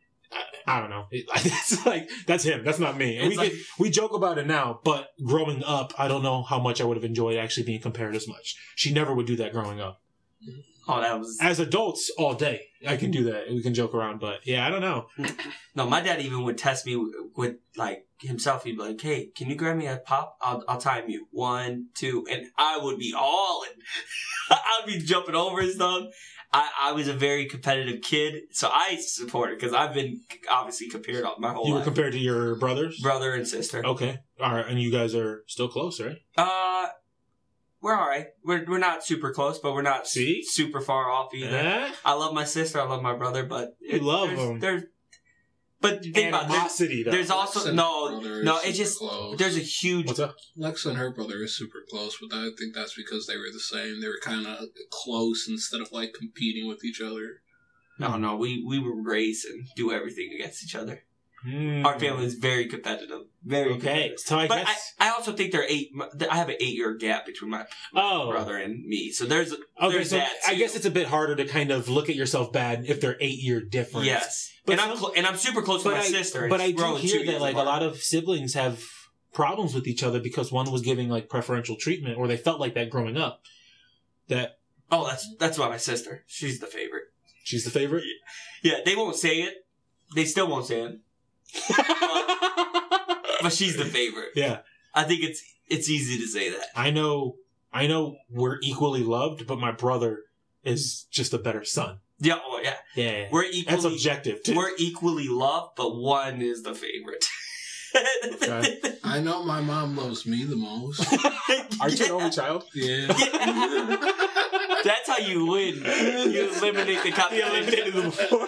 I, I don't know. It, it's like that's him. That's not me. And we
like,
can, we joke about it now, but growing up, I don't know how much I would have enjoyed actually being compared as much. She never would do that growing up.
Oh, that was
As adults, all day I can do that. We can joke around, but yeah, I don't know.
no. My dad even would test me with, with like himself. He'd be like, "Hey, can you grab me a pop? I'll I'll time you one, two," and I would be all in. I'd be jumping over and stuff. I, I was a very competitive kid, so I support it because I've been obviously compared all my whole
You were
life.
compared to your brothers,
Brother and sister.
Okay, all right, and you guys are still close, right?
Uh, we're all right. We're we're not super close, but we're not
See?
super far off either.
Eh?
I love my sister. I love my brother, but
You love
there's,
them.
There's, but think about it, there's,
Animosity, though.
there's also
Lex and
no
her brother
no.
is
It's
super
just
close.
there's a huge.
What's up?
Lex and her brother is super close, but I think that's because they were the same. They were kind of close instead of like competing with each other.
No, no. We we would race and do everything against each other.
Hmm.
Our family is very competitive. Very
Okay,
competitive.
so I
But
guess.
I, I also think there are eight. I have an eight year gap between my
oh,
brother and me. So there's
okay.
there's
So
that.
I
too.
guess it's a bit harder to kind of look at yourself bad if they're eight year difference.
yes.
But
and I'm
some-
cl- and I'm super close to
but
my
I,
sister.
But
It's
I do
growing
hear
two
that
years
like a
apart.
lot of siblings have problems with each other because one was giving like preferential treatment, or they felt like that growing up. That
Oh, that's that's why my sister. She's the favorite.
she's the favorite.
Yeah, they won't say it. They still won't say it. But she's the favorite.
Yeah,
I think it's it's easy to say that.
I know. I know we're equally loved, but my brother is just a better son.
Yeah, oh yeah.
Yeah,
We're equally
that's objective too.
we're equally loved, but one is the favorite.
Okay.
I know my mom loves me the most.
Aren't you an only child?
Yeah.
That's how you win. You eliminate the competition.
eliminated them before.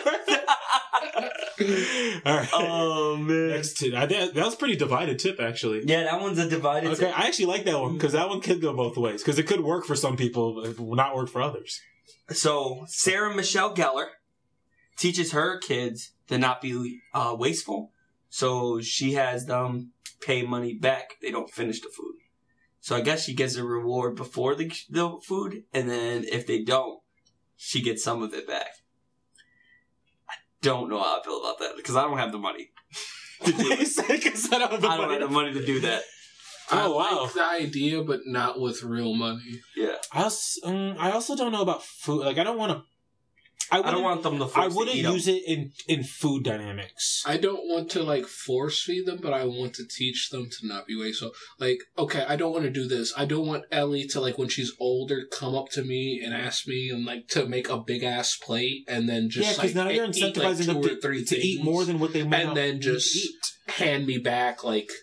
All right.
Oh man.
Next tip. I, that, that was pretty divided tip, actually.
Yeah, that one's a divided.
Okay, I actually like that one because that one could go both ways because it could work for some people, but it will not work for others.
So Sarah Michelle Gellar teaches her kids to not be uh, wasteful. So she has them pay money back if they don't finish the food. So I guess she gets a reward before the the food, and then if they don't, she gets some of it back. I don't know how I feel about that because I don't have the money to do it.
Because I don't have the
I don't
money.
have the money to do that.
I
Oh, wow.
like the idea, but not with real money.
Yeah,
I also, um, I also don't know about food. Like, I don't want to. I,
I don't want them to.
I
Force
wouldn't
to eat 'em.
use it in in food dynamics.
I don't want to like force feed them, but I want to teach them to not be wasteful. Like, okay, I don't want to do this. I don't want Ellie to like when she's older come up to me and ask me and like to make a big ass plate and then just
yeah, because
like,
now you're
eat, like,
incentivizing
two
them
or
to,
three
to eat
things
more than what they might
and
not
then
need
just
to eat.
hand me back like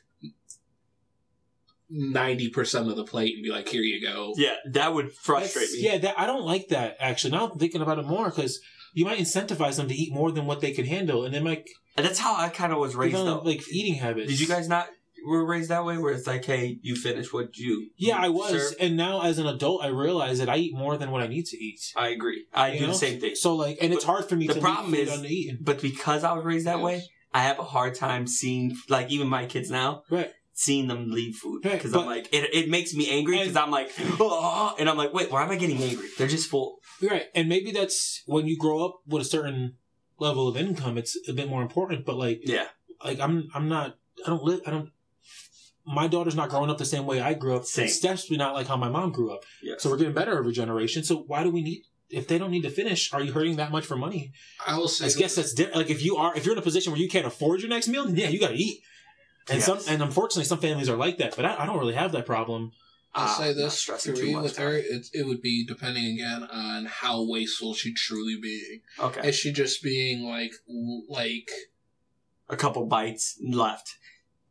ninety percent of the plate and be like, here you go.
Yeah, that would frustrate
That's-
me.
Yeah, that, I don't like that, actually. Now I'm thinking about it more, because you might incentivize them to eat more than what they can handle, and they might
And that's how I kind of was raised.
develop,
Though.
like, eating habits.
Did you guys not were raised that way, where it's like, hey, you finish what you?
Yeah, I
you
was,
serve?
and now as an adult, I realize that I eat more than what I need to eat.
I agree. I
You
do
know?
the same thing.
So, like, and it's
But
hard for me
the
to
problem
leave
is-
food uneaten.
But because I was raised that
Yes.
way, I have a hard time seeing, like, even my kids now,
Right.
seeing them leave food.
Right,
Because
but-
I'm like, it, it makes me angry because
And-
I'm like, oh, and I'm like, wait, why am I getting angry? They're just full.
Right, and maybe that's when you grow up with a certain level of income, it's a bit more important. But like,
Yeah.
like I'm, I'm not, I don't live, I don't. My daughter's not growing up the same way I grew up.
Same.
It's definitely not like how my mom grew up.
Yeah.
So we're getting better every generation. So why do we need? If they don't need to finish, are you hurting that much for money?
I will say
I guess that's di- like if you are if you're in a position where you can't afford your next meal, then yeah, you got to eat. And
Yes.
some and unfortunately, some families are like that. But I, I don't really have that problem.
I'll
Ah,
say
not
this
stressing
for
too
me
much.
with her, it, it would be depending again on how wasteful she truly being.
Okay.
Is she just being like, w- like,
A couple bites left.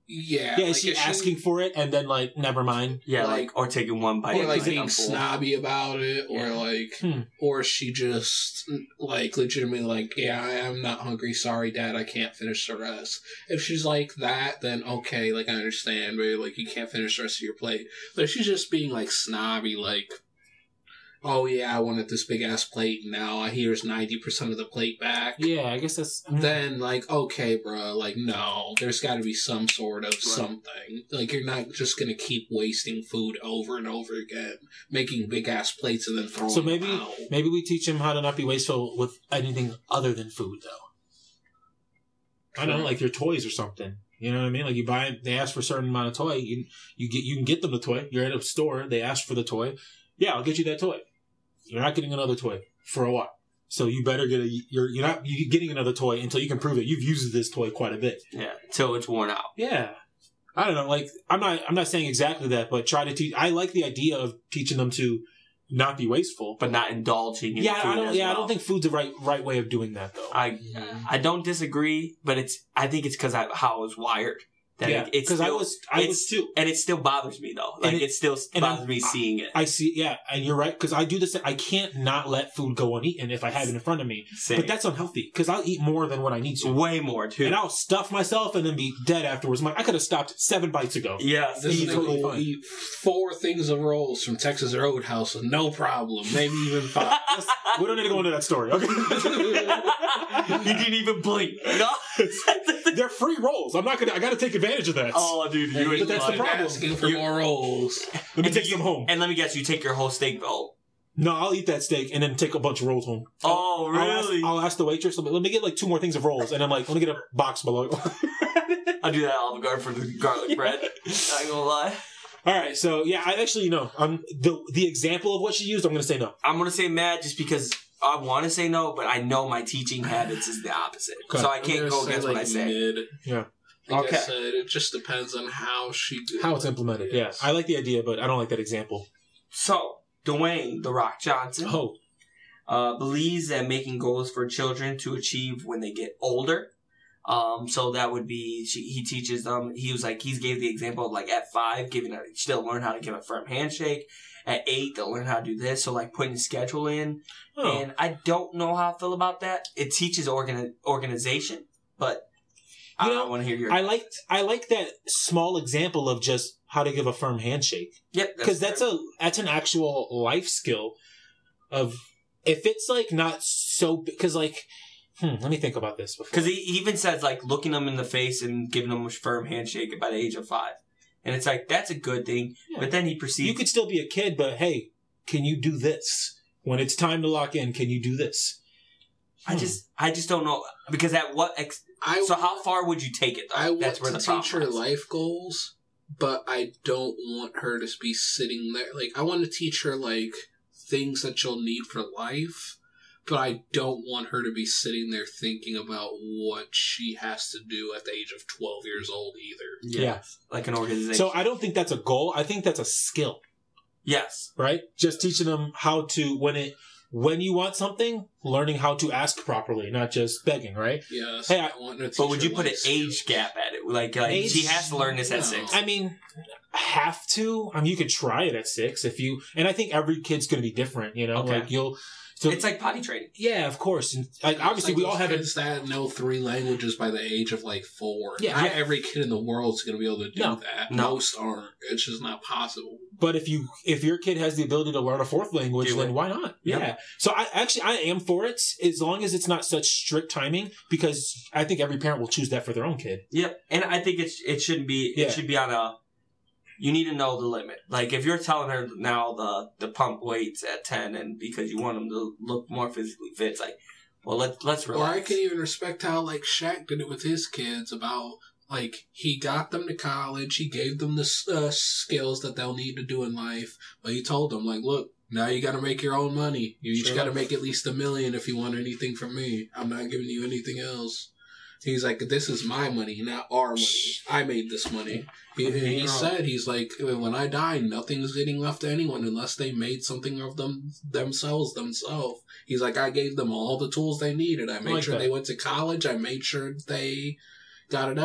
Yeah.
Yeah,
like,
is she
if
asking for it and then like never mind?
Yeah, like,
Like-
or taking one bite.
or like
and
being
I'm full.
snobby about it, or
Yeah.
like,
Hmm.
or she just like legitimately like, yeah, I am not hungry. Sorry, Dad, I can't finish the rest. If she's like that, then okay, like I understand, but like you can't finish the rest of your plate. But if she's just being like snobby, like, oh yeah, I wanted this big ass plate, and now here's ninety percent of the plate back.
Yeah, I guess that's.
Then like, okay, bro, like no, there's got to be some sort of something. Like you're not just gonna keep wasting food over and over again, making big ass plates and then throwing
So maybe
them out.
maybe we teach him how to not be wasteful with anything other than food, though. I don't know, like their toys or something. You know what I mean? Like you buy, they ask for a certain amount of toy. You you get you can get them the toy. You're at a store. They ask for the toy. Yeah, I'll get you that toy. You're not getting another toy for a while. So you better get a. You're you're not you're getting another toy until you can prove that you've used this toy quite a bit.
Yeah, until it's worn out.
Yeah. I don't know. Like I'm not I'm not saying exactly that, but try to teach. I like the idea of teaching them to not be wasteful,
But not indulging in
yeah,
food
I don't.
as
Yeah,
well.
I don't think food's the right right way of doing that, though.
I I don't disagree, but it's I think it's because how I was wired. That
yeah,
it, it's
because I
still-
was I
it's-
was too.
and it still bothers me though. Like
And
it,
it-
still
and
bothers
I'm-
me seeing it.
I see. Yeah, and you're right because I do this. I can't not let food go uneaten if I have it in front of me.
Same.
But that's unhealthy because I'll eat more than what I need to,
way more too.
and I'll stuff myself and then be dead afterwards. I'm like, I could have stopped seven bites ago.
Yes,
This
Eat
nigga
totally
will
fine.
eat four things of rolls from Texas Roadhouse with no problem. Maybe even five.
We don't need to go into that story. Okay,
you didn't even blink. No.
they're free rolls. I'm not gonna. I got to take advantage of that.
Oh, dude, you
And
would
but that's the
like-
problem.
Asking for
You-
more rolls.
Let me
and
take
you-
some home.
And let me guess, you take your whole steak bowl.
No, I'll eat that steak and then take a bunch of rolls home.
Oh,
I'll ask,
really?
I'll ask the waitress, let me, let me get like two more things of rolls. And I'm like, let me get a box below.
I'll do that at Olive Garden for the garlic bread. Not gonna lie.
All right, so yeah, I actually know. Um, the the example of what she used, I'm going to say no.
I'm gonna say mad just because I want to say no, but I know my teaching habits is the opposite,
Okay.
so I
I'm
can't
gonna
go
say,
against
like,
what I say.
Mid.
Yeah.
Like
Okay.
I said, it just depends on how she do
How it's implemented. Yeah,
Yes.
I like the idea, but I don't like that example.
So Dwayne the Rock Johnson
Oh,
uh, believes that making goals for children to achieve when they get older. Um, so that would be she, he teaches them. He was like he's gave the example of like at five, giving a still learn how to give a firm handshake. At eight, they'll learn how to do this. So like putting a schedule in.
oh.
And I don't know how I feel about that. It teaches organ- organization, but I
You
don't
know,
want to hear your.
I like I like that small example of just how to give a firm handshake
Yep,
because that's a that's an actual life skill. Of if it's like not so because like hmm, let me think about this before.
because he even says like looking them in the face and giving them a firm handshake by the age of five, and it's like that's a good thing.
Yeah.
But then he proceeds.
You could still be a kid, but hey, can you do this when it's time to lock in? Can you do this?
I just, I just don't know because at what. Ex-
I
so how far would you take it? Though?
I want
That's where
to
the
teach her
problem is.
life goals, but I don't want her to be sitting there. Like, I want to teach her, like, things that she'll need for life, but I don't want her to be sitting there thinking about what she has to do at the age of twelve years old either.
Yeah, like an organization.
So I don't think that's a goal. I think that's a skill,
yes,
right? Just teaching them how to when it when you want something, learning how to ask properly, not just begging, right?
Yes,
Hey, I-
I want her to teach
but would you
her
put an
life
age
skills.
gap at it? Like, like
Age-
she has to learn this at
No.
six.
I mean, have to. I mean, you could try it at six if you. And I think every kid's going to be different. You know,
Okay.
like you'll. So
It's like potty training.
yeah, of course. And like obviously,
Like
we
those
all have it.
kids that know three languages by the age of like four.
Yeah,
not
yeah.
every kid in the world is going to be able to do
No.
that.
No.
Most aren't. It's just not possible.
But if you if your kid has the ability to learn a fourth language,
Do
then
it.
why not?
Yep.
Yeah. So I actually I am for it as long as it's not such strict timing because I think every parent will choose that for their own kid.
Yep, and I think it sh- it shouldn't be.
Yeah.
It should be on a. You need to know the limit. Like if you're telling her now the the pump weights at ten, and because you want them to look more physically fit, it's like, well, let's let's
Or
relax.
I can even respect how like Shaq did it with his kids about like he got them to college, he gave them the uh, skills that they'll need to do in life, but he told them like, look, now you got to make your own money. You each
Sure.
got to make at least a million if you want anything from me. I'm not giving you anything else. He's like, this is my money, not our money. I made this money. He, he said, he's like, when I die, nothing's getting left to anyone unless they made something of them themselves, themselves. He's like, I gave them all the tools they needed. I made
like
sure
that.
they went to college. I made sure they got it up.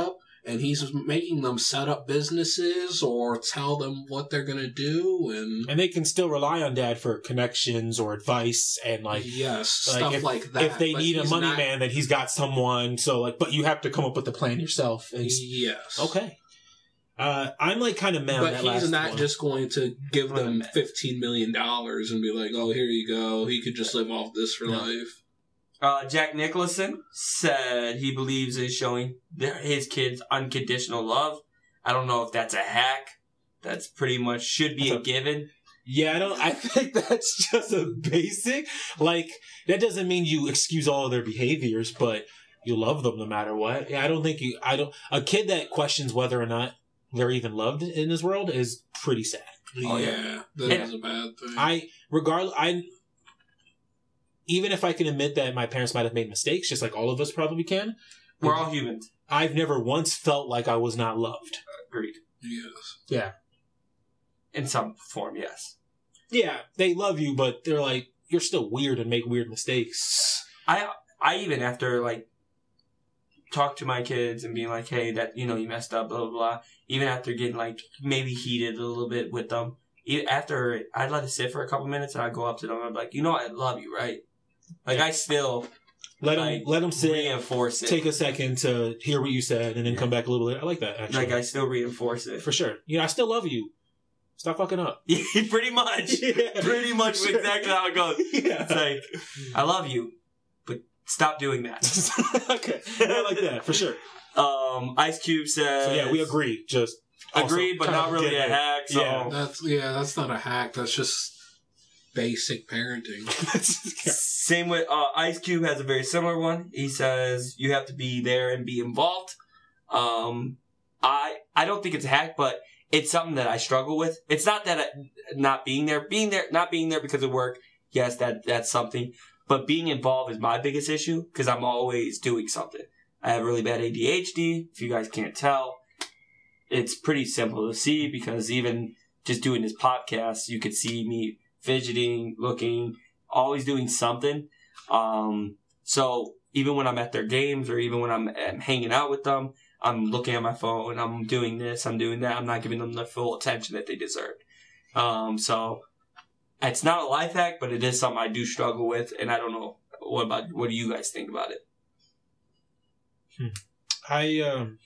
and he's making them set up businesses or tell them what they're gonna do, and
and they can still rely on dad for connections or advice and like
yes,
like
stuff
if,
like that.
If they
but
need a
he's
money
not,
man, that he's got someone. So like, but you have to come up with the plan yourself. And
yes,
okay. Uh, I'm like kind of mad.
But
that
he's
last
not
one.
just going to give them
Mad.
fifteen million dollars and be like, "Oh, here you go. He could just live off this for
No.
life."
Uh, Jack Nicholson said he believes in showing their, his kids unconditional love. I don't know if that's a hack. That's pretty much should be a given.
Yeah, I don't. I think that's just a basic. Like that doesn't mean you excuse all of their behaviors, but you love them no matter what. Yeah, I don't think you. I don't. A kid that questions whether or not they're even loved in this world is pretty sad.
Oh, yeah.
yeah, that
And
is a bad thing.
I regardless. I even if I can admit that my parents might have made mistakes, just like all of us probably can.
We're all humans.
I've never once felt like I was not loved.
Agreed.
yes.
Yeah.
In some form, yes.
Yeah, they love you, but they're like, you're still weird and make weird mistakes.
I I even after like talk to my kids and being like, hey, that you know you messed up, blah blah blah. Even after getting like maybe heated a little bit with them, even after I'd let it sit for a couple minutes and I'd go up to them and I'd be like, you know, I love you, right? Like I still
Let them
like,
let them sit,
reinforce it.
take a second to hear what you said, and then
Yeah.
come back a little bit. I like that actually.
Like I still reinforce it.
For sure. You know, I still love you. Stop fucking up.
Yeah, pretty much.
Yeah.
Pretty much
Sure.
exactly how it goes.
Yeah.
It's like, I love you, but stop doing that.
Okay. I like that, for sure.
Um, Ice Cube says...
So yeah, we agree. Just also
Agreed, but
kind
not
of
really
get
a
it.
hack, so...
Yeah.
That's yeah, that's not a hack. That's just basic parenting.
Same with uh, Ice Cube has a very similar one. He says you have to be there and be involved. Um, I I don't think it's a hack, but it's something that I struggle with. It's not that I, not being there, being there, not being there because of work. Yes, that that's something, but being involved is my biggest issue because I'm always doing something. I have really bad A D H D. If you guys can't tell, it's pretty simple to see because even just doing this podcast, you could see me fidgeting, looking, always doing something. Um, so even when I'm at their games or even when I'm, I'm hanging out with them, I'm looking at my phone, I'm doing this, I'm doing that. I'm not giving them the full attention that they deserve. Um, so it's not a life hack, but it is something I do struggle with. And I don't know, what about, what do you guys think about it?
Hmm. I, um,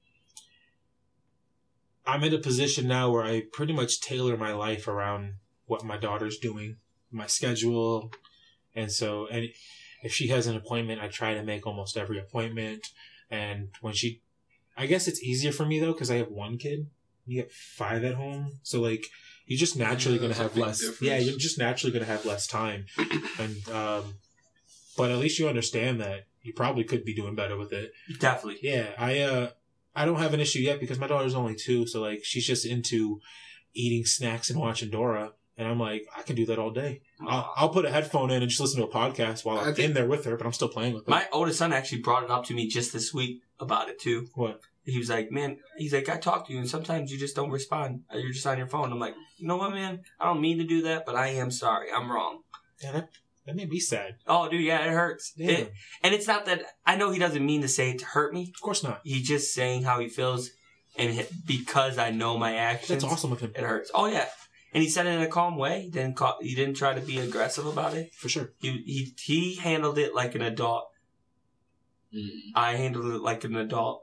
I'm in a position now where I pretty much tailor my life around what my daughter's doing, my schedule. And so, and if she has an appointment, I try to make almost every appointment. And when she, I guess it's easier for me though, because I have one kid. You get five at home. So like, you're just naturally
Yeah,
going to
that's a
have
big
less.
difference.
Yeah, you're just naturally going to have less time. And, um, but at least you understand that you probably could be doing better with it.
Definitely.
Yeah, I uh, I don't have an issue yet because my daughter's only two, so like she's just into eating snacks and watching Dora, and I'm like, I can do that all day. I'll, I'll put a headphone in and just listen to a podcast while
I
I'm
think-
in there with her, but I'm still playing with her.
My oldest son actually brought it up to me just this week about it too.
What?
He was like, man, he's like, I talk to you and sometimes you just don't respond. You're just on your phone. I'm like, you know what, man? I don't mean to do that, but I am sorry. I'm wrong.
Yeah, that, that made me sad.
Oh, dude, yeah, it hurts.
Yeah.
It, and it's not that, I know he doesn't mean to say it to hurt me.
Of course not.
He's just saying how he feels. And it- because I know my actions,
That's awesome of him.
it hurts. Oh, yeah. And he said it in a calm way. He didn't call, he didn't try to be aggressive about it.
For sure.
He, he, he handled it like an adult.
Mm.
I handled it like an adult.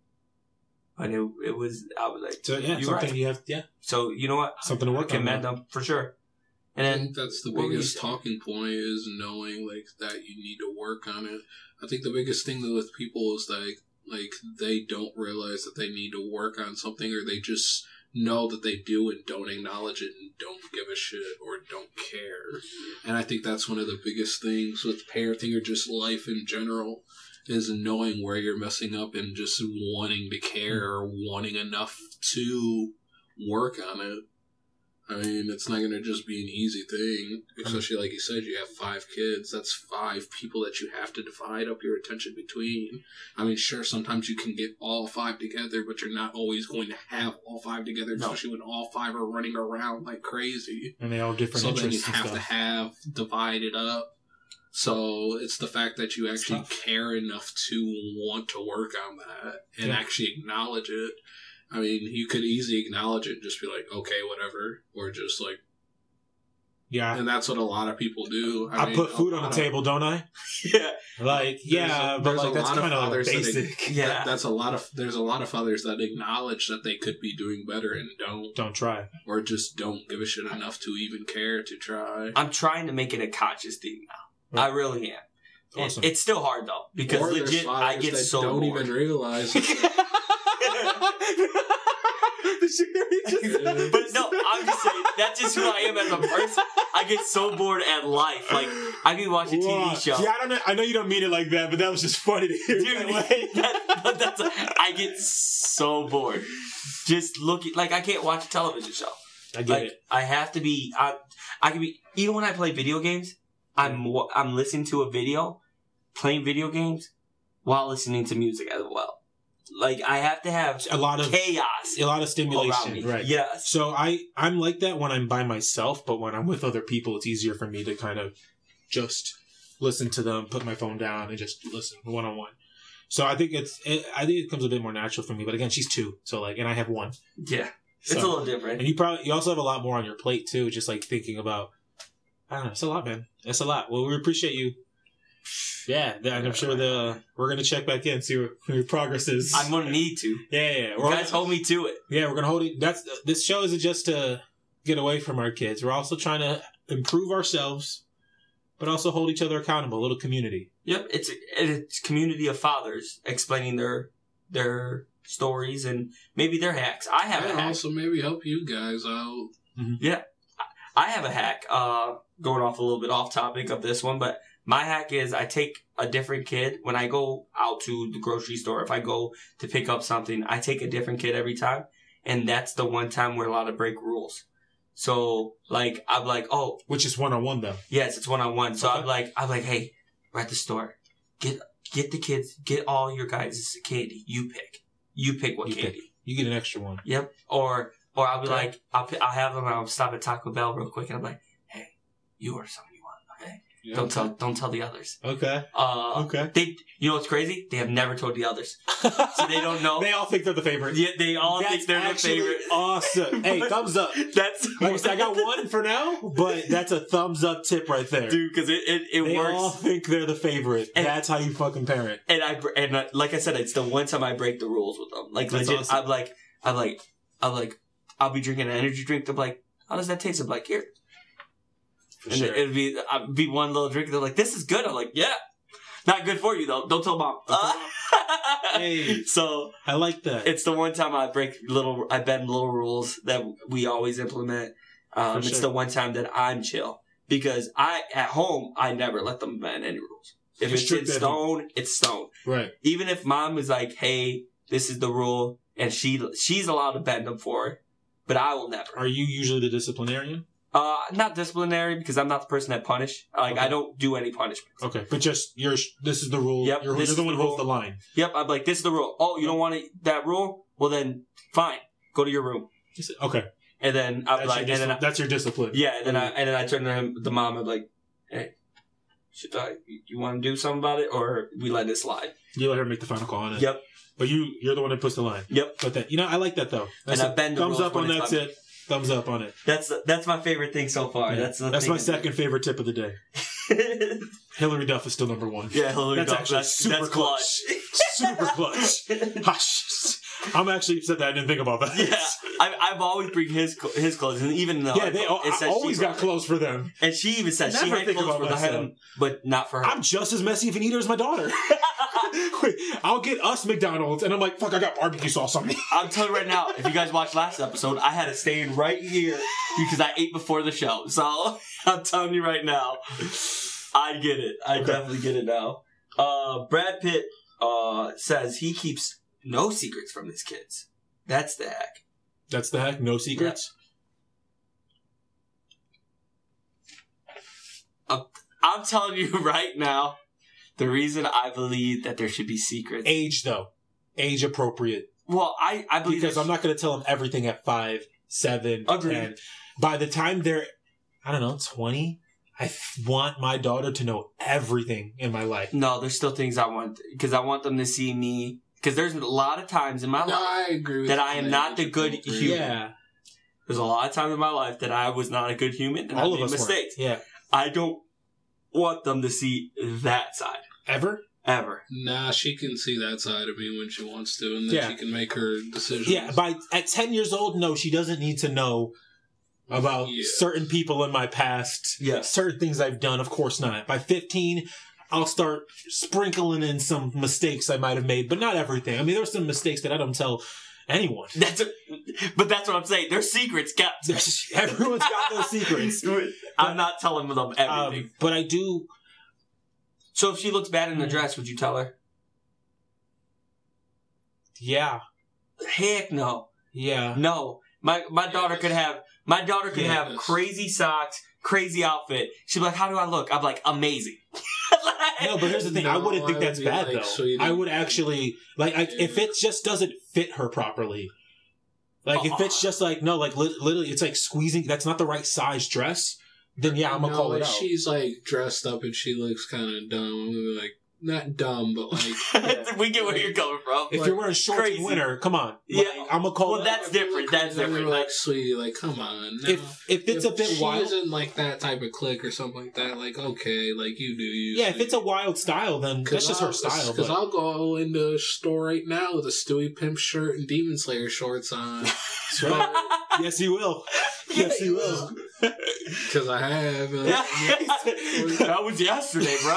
And it, it was, I was like,
So yeah,
You're
something
right.
you have, yeah,
so you know what?
something to
I
work on.
commend them for sure. And
I
then
think that's the
what were you
biggest
saying?
talking point is knowing like that you need to work on it. I think the biggest thing with people is like like they don't realize that they need to work on something, or they just know that they do and don't acknowledge it and don't give a shit or don't care. And I think that's one of the biggest things with parenting or just life in general is knowing where you're messing up and just wanting to care or wanting enough to work on it. I mean, it's not going to just be an easy thing, especially like you said, you have five kids. That's five people that you have to divide up your attention between. I mean, sure, sometimes you can get all five together, but you're not always going to have all five together,
No.
especially when all five are running around like crazy.
And they all have different
So then you
interests and
have
stuff.
to have divided up. So it's the fact that you actually
tough.
care enough to want to work on that and
Yeah.
actually acknowledge it. I mean, you could easily acknowledge it and just be like, okay, whatever. Or just like,
Yeah.
and that's what a lot of people do. I,
I
mean,
put
a
food on
lot
the
of-
table, don't I?
Yeah.
Like, yeah,
a-
but
there's
like
a
that's
lot of
kind of
fathers that
basic.
Yeah.
That, that's a lot of, there's a lot of fathers that acknowledge that they could be doing better and don't,
Don't try.
or just don't give a shit enough to even care to try.
I'm trying to make it a conscious thing now.
Right.
I really am. It-
Awesome.
it's still hard though because
Or there's
legit I
fathers
get
that
so
don't
bored.
even realize.
But no, I'm just saying that's just who I am as a person. I get so bored at life. Like I can watch a T V
Wow.
show.
Yeah, I don't know. I know you don't mean it like that, but that was just funny to hear.
Dude,
that way.
that, but that's I get so bored just looking. Like I can't watch a television show.
I get
Like
it.
I have to be. I I can be even when I play video games. I'm wa- I'm listening to a video, playing video games, while listening to music as well. Like I have to have
A lot of
chaos
a lot of
around
stimulation,
me.
right?
Yes.
So I I'm like that when I'm by myself, but when I'm with other people, it's easier for me to kind of just listen to them, put my phone down, and just listen one on one. So I think it's it, I think it comes a bit more natural for me. But again, she's two, so like, and I have one.
Yeah.
So,
It's a little different.
and you probably you also have a lot more on your plate too. Just like thinking about, I don't know, it's a lot, man. It's a lot. Well, we appreciate you. Yeah, and I'm sure the we're gonna check back in, see what your progress is.
I'm gonna need to.
yeah, yeah, yeah.
You
We're
guys hold me to it.
Yeah, we're gonna hold it. That's this show isn't just to get away from our kids. We're also trying to improve ourselves, but also hold each other accountable. A little community.
Yep. It's a, it's a community of fathers explaining their their stories and maybe their hacks. I have a
And
hack.
also maybe help you guys out.
I have a hack. Uh, going off a little bit off topic of this one, but my hack is I take a different kid when I go out to the grocery store. If I go to pick up something, I take a different kid every time, and that's the one time we're allowed to break rules. So, like, I'm like, oh,
Which is one on one though.
yes, it's one on one. So
Okay.
I'm like, I'm like, hey, we're at the store. Get get the kids, get all your guys' candy. You pick. You pick what
You pick.
candy.
You get an extra one.
Yep. Or or I'll be
Okay.
like, I'll pi- I'll have them. And I'll stop at Taco Bell real quick, and I'm like, hey, you order something you want, okay? Don't tell don't tell the others.
Okay.
Uh,
Okay.
they you know what's crazy? They have never told the others, so they don't know.
They all think they're the favorite.
Yeah, they all
That's
think they're the
actually
favorite.
awesome. Hey, thumbs up.
That's
Like I said, I got one for now, but that's a thumbs up tip right there.
dude, because it it, it
they
works.
all think they're the favorite.
And-
that's how you fucking parent.
And I br- and uh, like I said, it's the one time I break the rules with them. Like
That's
legit,
awesome.
I'm like, I'm like, I'm like, I'll be drinking an energy drink. They're like, how does that taste? I'm like, here.
For
And
sure.
it, would be I'd be one little drink. They're like, this is good. I'm like, yeah, not good for you though. Don't tell mom.
Don't tell
Uh,
Hey.
So
I like that.
it's the one time I break little, I bend little rules that we always implement. Um,
For
It's
sure.
the one time that I'm chill because I at home I never let them bend any rules. If
You're
it's in
strict at
stone, it's stone.
Right.
Even if mom is like, "Hey, this is the rule," and she she's allowed to bend them for it, but I will never.
Are you usually the disciplinarian?
Uh, not disciplinary because I'm not the person that punish. Like
Okay.
I don't do any punishment.
Okay, but just you're. This is the rule.
Yep,
You're,
this
you're the
is
one
the
who holds
rule.
the line.
Yep, I'm like, this is the rule. Oh, you don't want it, that rule? Well, then fine, go to your room.
Just- Okay,
And then I'm
that's,
like,
your
and then
discipline.
I,
that's your discipline.
yeah, and then I and then I turn to him, the mom. I'm like, hey, should I? You want to do something about it, or we let it slide?
You let her make the final call on it.
Yep,
But you, you're the one that puts the line.
yep.
But that, you know, I like that though. That's
And I
a-
bend the
thumbs
rules
up on
when
that
it's
tip. Thumbs up on it.
That's that's my favorite thing so far.
Yeah.
That's the
That's
thing
my second favorite tip of the day. Hillary Duff is still number one.
Yeah, Hillary
That's
Duff.
actually
That's,
super
that's
clutch. Super clutch. Hush. I'm actually upset that I didn't think about that.
Yeah, I, I've always bring his cl- his clothes, and even though
Yeah, they.
it
I
says
always
she
got
brought it.
clothes for them.
And she even said she
Never
had
think
clothes
about
for the
myself.
him, but not for her.
I'm just as messy of an eater as my daughter. Wait, I'll get us McDonald's, and I'm like, fuck, I got barbecue sauce on me.
I'm telling you right now, if you guys watched last episode, I had it staying right here because I ate before the show. So I'm telling you right now, I get it. I
Okay.
definitely get it now. Uh, Brad Pitt uh, says he keeps no secrets from his kids. That's the hack.
That's the heck. No secrets.
I'm telling you right now, the reason I believe that there should be secrets.
Age though, age appropriate.
Well, I, I believe
Because
that
I'm not going to tell them everything at five, seven,
Agreed.
ten. By the time they're, I don't know, twenty, I f- want my daughter to know everything in my life.
No, there's still things I want because I want them to see me. Because there's a lot of times in my
No,
life
I agree with
that
you,
I am
man.
not the good human.
Yeah,
There's a lot of times in my life that I was not a good human and
all
I
of
made
us
mistakes.
were. Yeah,
I don't want them to see that side
ever.
ever.
Nah, she can see that side of me when she wants to, and then
Yeah.
she can make her decisions.
Yeah, by at ten years old, no, she doesn't need to know about
Yeah.
certain people in my past.
Yeah.
Certain things I've done. Of course not. By fifteen, I'll start sprinkling in some mistakes I might have made, but not everything. I mean, there's some mistakes that I don't tell anyone.
That's a, but that's what I'm saying. Their secrets kept.
Everyone's got those secrets.
I'm not telling them everything.
Um, but I do.
So if she looks bad in the dress, would you tell her?
Yeah.
Heck no.
Yeah.
No. My my daughter could have my daughter could
Yes.
have crazy socks, crazy outfit. She'd be like, "How do I look?" I'm like, "Amazing."
No, but here's the thing. I
No,
wouldn't think
I would
that's
be
bad
like,
though.
sweetie.
I would actually like I, if
Yeah.
it just doesn't fit her properly. Like if it's just like no, like li- literally, it's like squeezing. That's not the right size dress. Then yeah, I'm gonna
No,
call it
if
out.
she's like dressed up and she looks kind of dumb, I'm gonna be like, not dumb, but like,
we get where you're coming from.
If
like,
you're wearing shorts
crazy.
in winter, come on.
Yeah.
Like, I'm gonna call
Well,
it
that's
out.
different. That's
And
different.
they're like, sweetie, like, come on. No.
If if it's a bit
she
wild,
isn't like that type of clique or something like that, like, okay, like you do you.
yeah. If it's a wild style, then that's just her style.
Because
But
I'll go into a store right now with a Stewie Pimp shirt and Demon Slayer shorts on.
That's right. Yes, he will. Yes, he will.
Because I have. Uh,
That was yesterday, bro.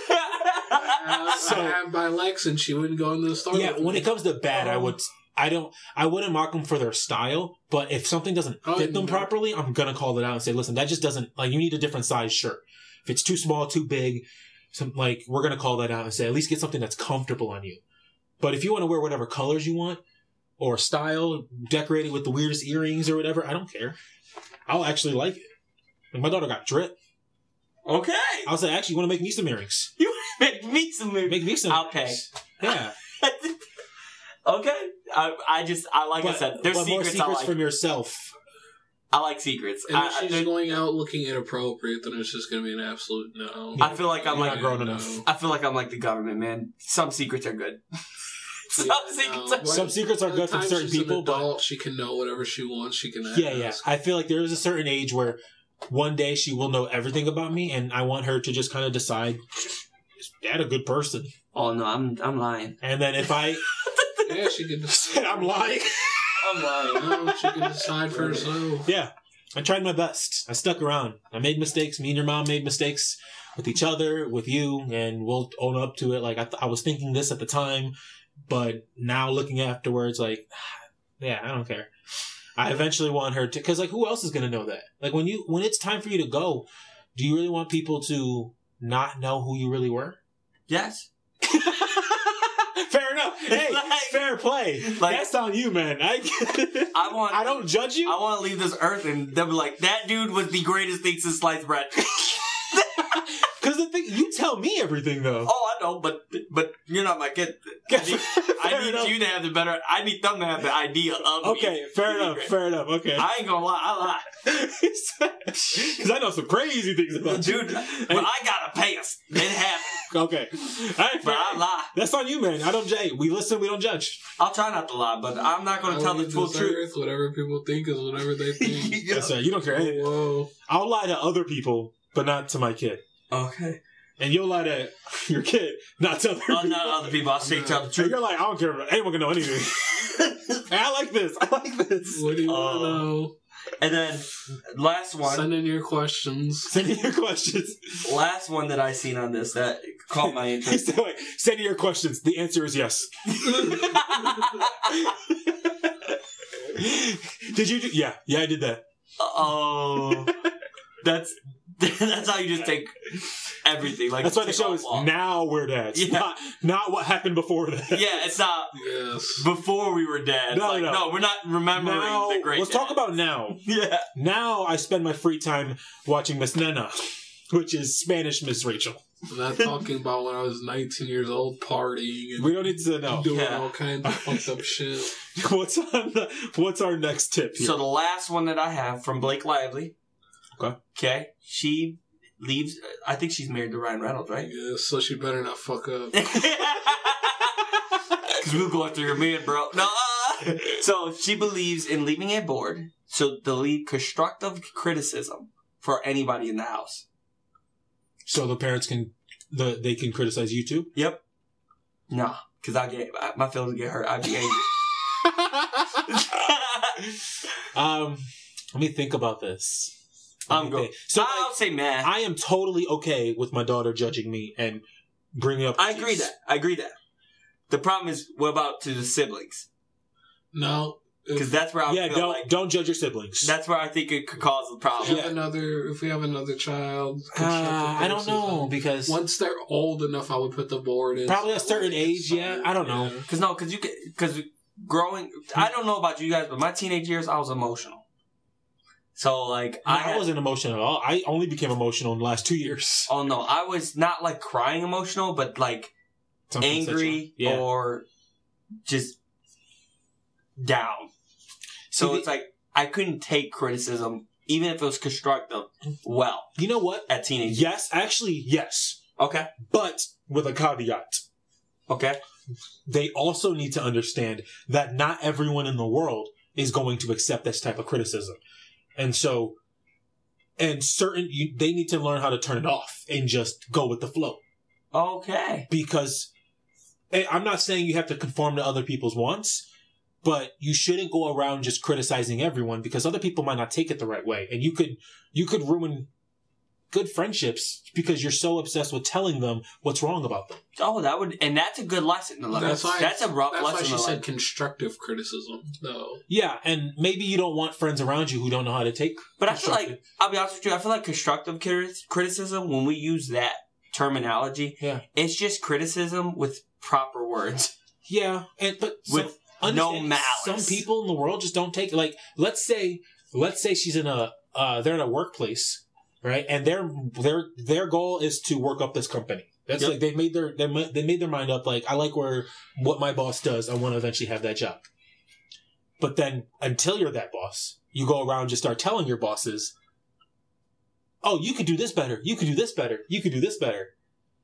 I have,
So-
I have by Lex and she wouldn't go into the store.
Yeah,
with
when
me.
it comes to bad, I would. I don't. I wouldn't mock them for their style, but if something doesn't
Oh,
fit them
no.
properly, I'm gonna call it out and say, "Listen, that just doesn't like. You need a different size shirt. If it's too small, too big, some like we're gonna call that out and say, at least get something that's comfortable on you. But if you want to wear whatever colors you want or style, decorate it with the weirdest earrings or whatever, I don't care. I'll actually like it. Like my daughter got drip.
Okay.
I'll say, actually, you want to make me some earrings?
You make me some.
Make me some.
I'll pay.
earrings. Yeah.
Okay. I, I just I like
but,
I said, there's
but more
secrets,
secrets
I like.
from yourself.
I like secrets.
And
I,
if
I,
she's
there-
going out looking inappropriate, then it's just going to be an absolute no.
I feel like I'm
You're
like
not grown
no.
enough.
I feel like I'm like the government, man. Some secrets are good. Some
Yeah,
secrets
no.
are
Some secrets are
By the
good from
time
certain
she's
people,
an
but
adult, she can know whatever she wants. She can ask.
yeah, yeah. I feel like there is a certain age where one day she will know everything about me, and I want her to just kind of decide, is Dad a good person?
Oh no, I'm I'm lying.
And then if I
Yeah, she can decide.
said I'm lying,
I'm lying.
No, she can decide for herself.
yeah, I tried my best. I stuck around. I made mistakes. Me and your mom made mistakes with each other, with you, and we'll own up to it. Like I, th- I was thinking this at the time, but now looking afterwards, like, yeah, I don't care. I eventually want her to, because like, who else is going to know that? Like when you, when it's time for you to go, do you really want people to not know who you really were?
Yes.
Fair enough. Hey,
Like-
fair play.
like-
That's on you, man. I,
I want.
I don't judge you.
I want to leave this earth and they'll be like, that dude was the greatest thing since sliced bread.
Because the thing, you tell me everything though.
Oh, I know, but but you're not my kid. I need, I
Fair
need
enough.
you to have the better. I need them to have the idea of
Okay,
me.
fair enough. Fair enough. Okay.
I ain't gonna lie, I
Because I know some crazy things
lie,
about
dude.
you.
But I gotta pay us. It happened,
Okay. All right,
but
fair.
I lie.
That's on you, man. I don't judge. We listen. We don't judge.
I'll try not to lie, but I'm not gonna
I
tell the
leave
full
this
truth.
earth, whatever people think is whatever they think.
Yeah.
That's right. You don't care. anything.
Whoa.
I'll lie to other people, but not to my kid.
Okay.
And you'll lie to your kid, not to other
Oh,
people.
not other people. I'll straight tell the
And
truth.
you're like, I don't care. About anyone can know anything. Hey, I like this. I like this.
What do you want to
Uh,
know?
And then last one,
Send in your questions.
Send in your questions.
last one that I seen on this that caught my
He
interest.
said, wait, send in your questions. The answer is yes. Did you do? Yeah, yeah, I did that.
Oh, that's that's how you just take everything. Like
That's why the
take
show
off
is
all.
now we're dads.
Yeah.
Not, not what happened before that.
Yeah, it's not
Yes.
before we were dads.
No,
like,
no.
no, we're not remembering
Now,
the great.
let's talk
dads.
about now.
Yeah.
Now I spend my free time watching Miss Nena, which is Spanish Miss Rachel.
I'm not talking about when I was nineteen years old partying and
We don't need to know.
doing
Yeah.
all kinds of fucked up shit.
What's on the, What's our next tip here?
So the last one that I have from Blake Lively.
Okay.
Okay. She leaves. I think she's married to Ryan Reynolds, right?
Yeah, so she better not fuck up.
Because we'll go after your man, bro. No. Uh, so she believes in leaving a board so to leave constructive criticism for anybody in the house.
So the parents can, the they can criticize you too?
Yep. Nah, because I get my feelings get hurt. I'd be angry.
um, let me think about this.
I'm good.
So
I'll
like,
say man.
I am totally okay with my daughter judging me and bringing up.
I agree that. I agree that. The problem is, what about to the siblings?
No,
because that's where I
yeah.
feel
Don't
like
don't judge your siblings.
That's where I think it could cause a
if
problem.
we
Yeah.
have another, if we have another child,
Uh, I don't know because
once they're old enough, I would put the board in.
probably a certain age. Yeah, I don't know.
Because no, because you can, because growing. I don't know about you guys, but my teenage years, I was emotional. So like
I,
I, had,
wasn't emotional at all. I only became emotional in the last two years.
Oh no, I was not like crying emotional, but like
Something
angry
yeah.
or just down. So
See,
it's like I couldn't take criticism, even if it was constructive, well.
You know what?
At teenage.
Yes, actually, yes.
Okay.
But with a caveat.
Okay.
They also need to understand that not everyone in the world is going to accept this type of criticism. And so, and certain, you, they need to learn how to turn it off and just go with the flow.
Okay.
Because and I'm not saying you have to conform to other people's wants, but you shouldn't go around just criticizing everyone because other people might not take it the right way. And you could, you could ruin good friendships because you're so obsessed with telling them what's wrong about them.
Oh, that would, and that's a good lesson to learn.
That's why.
That's a rough
that's
lesson
why she
to
said
learn.
constructive criticism. No.
Yeah, and maybe you don't want friends around you who don't know how to take.
But I feel like, I'll be honest with you, I feel like constructive crit- criticism, when we use that terminology,
yeah,
it's just criticism with proper words.
Yeah, and but
with
some,
no malice.
Some people in the world just don't take like. Let's say, let's say she's in a, uh, they're in a workplace, right? And their their their goal is to work up this company. That's
Yep.
like they made their they ma- they made their mind up. Like I like where what my boss does. I want to eventually have that job. But then until you're that boss, you go around and just start telling your bosses, "Oh, you could do this better. You could do this better. You could do this better."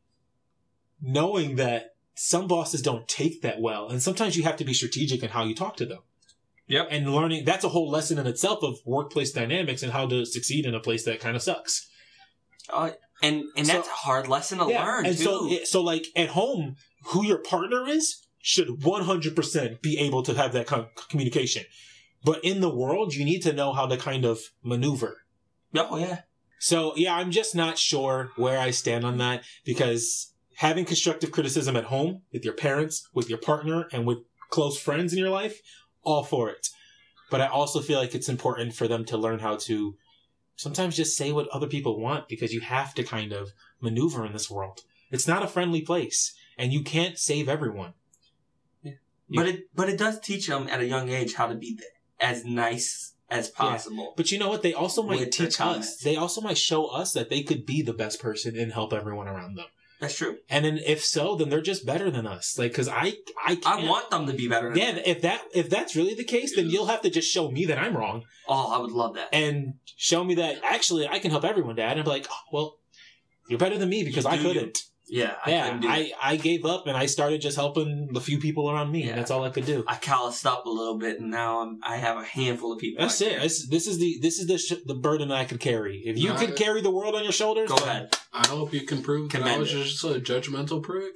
Knowing that some bosses don't take that well, and sometimes you have to be strategic in how you talk to them.
Yep.
And learning, that's a whole lesson in itself of workplace dynamics and how to succeed in a place that kind of sucks.
Uh, and and
So-
that's a hard lesson to learn,
and
too.
so, it- so like at home, who your partner is should one hundred percent be able to have that con- communication. But in the world, you need to know how to kind of maneuver.
Oh, yeah.
So yeah, I'm just not sure where I stand on that because having constructive criticism at home with your parents, with your partner, and with close friends in your life, all for it. But I also feel like it's important for them to learn how to sometimes just say what other people want because you have to kind of maneuver in this world. It's not a friendly place, and you can't save everyone.
Yeah. But it but it does teach them at a young age how to be th- as nice as possible.
Yeah. But you know what? They also might
With their
teach us.
comments.
They also might show us that they could be the best person and help everyone around them.
That's true.
And then if so, then they're just better than us. Like, cause I, I can't.
I want them to be better than
Yeah,
me.
if that if that's really the case, then you'll have to just show me that I'm wrong
Oh, I would love that.
and show me that actually I can help everyone, Dad. And be like, oh, well, you're better than me because
You
I
do
couldn't.
Yeah, I
yeah,
couldn't do it.
I, I gave up and I started just helping the few people around me.
Yeah.
And that's all I could do.
I calloused up a little bit, and now I'm, I have a handful of people.
That's
I
it.
care.
This, this is the this is the sh- the burden I could carry. If you
Right.
could carry the world on your shoulders,
Go
then-
ahead.
I hope you can prove that I
Commend
was
it.
just a judgmental prick.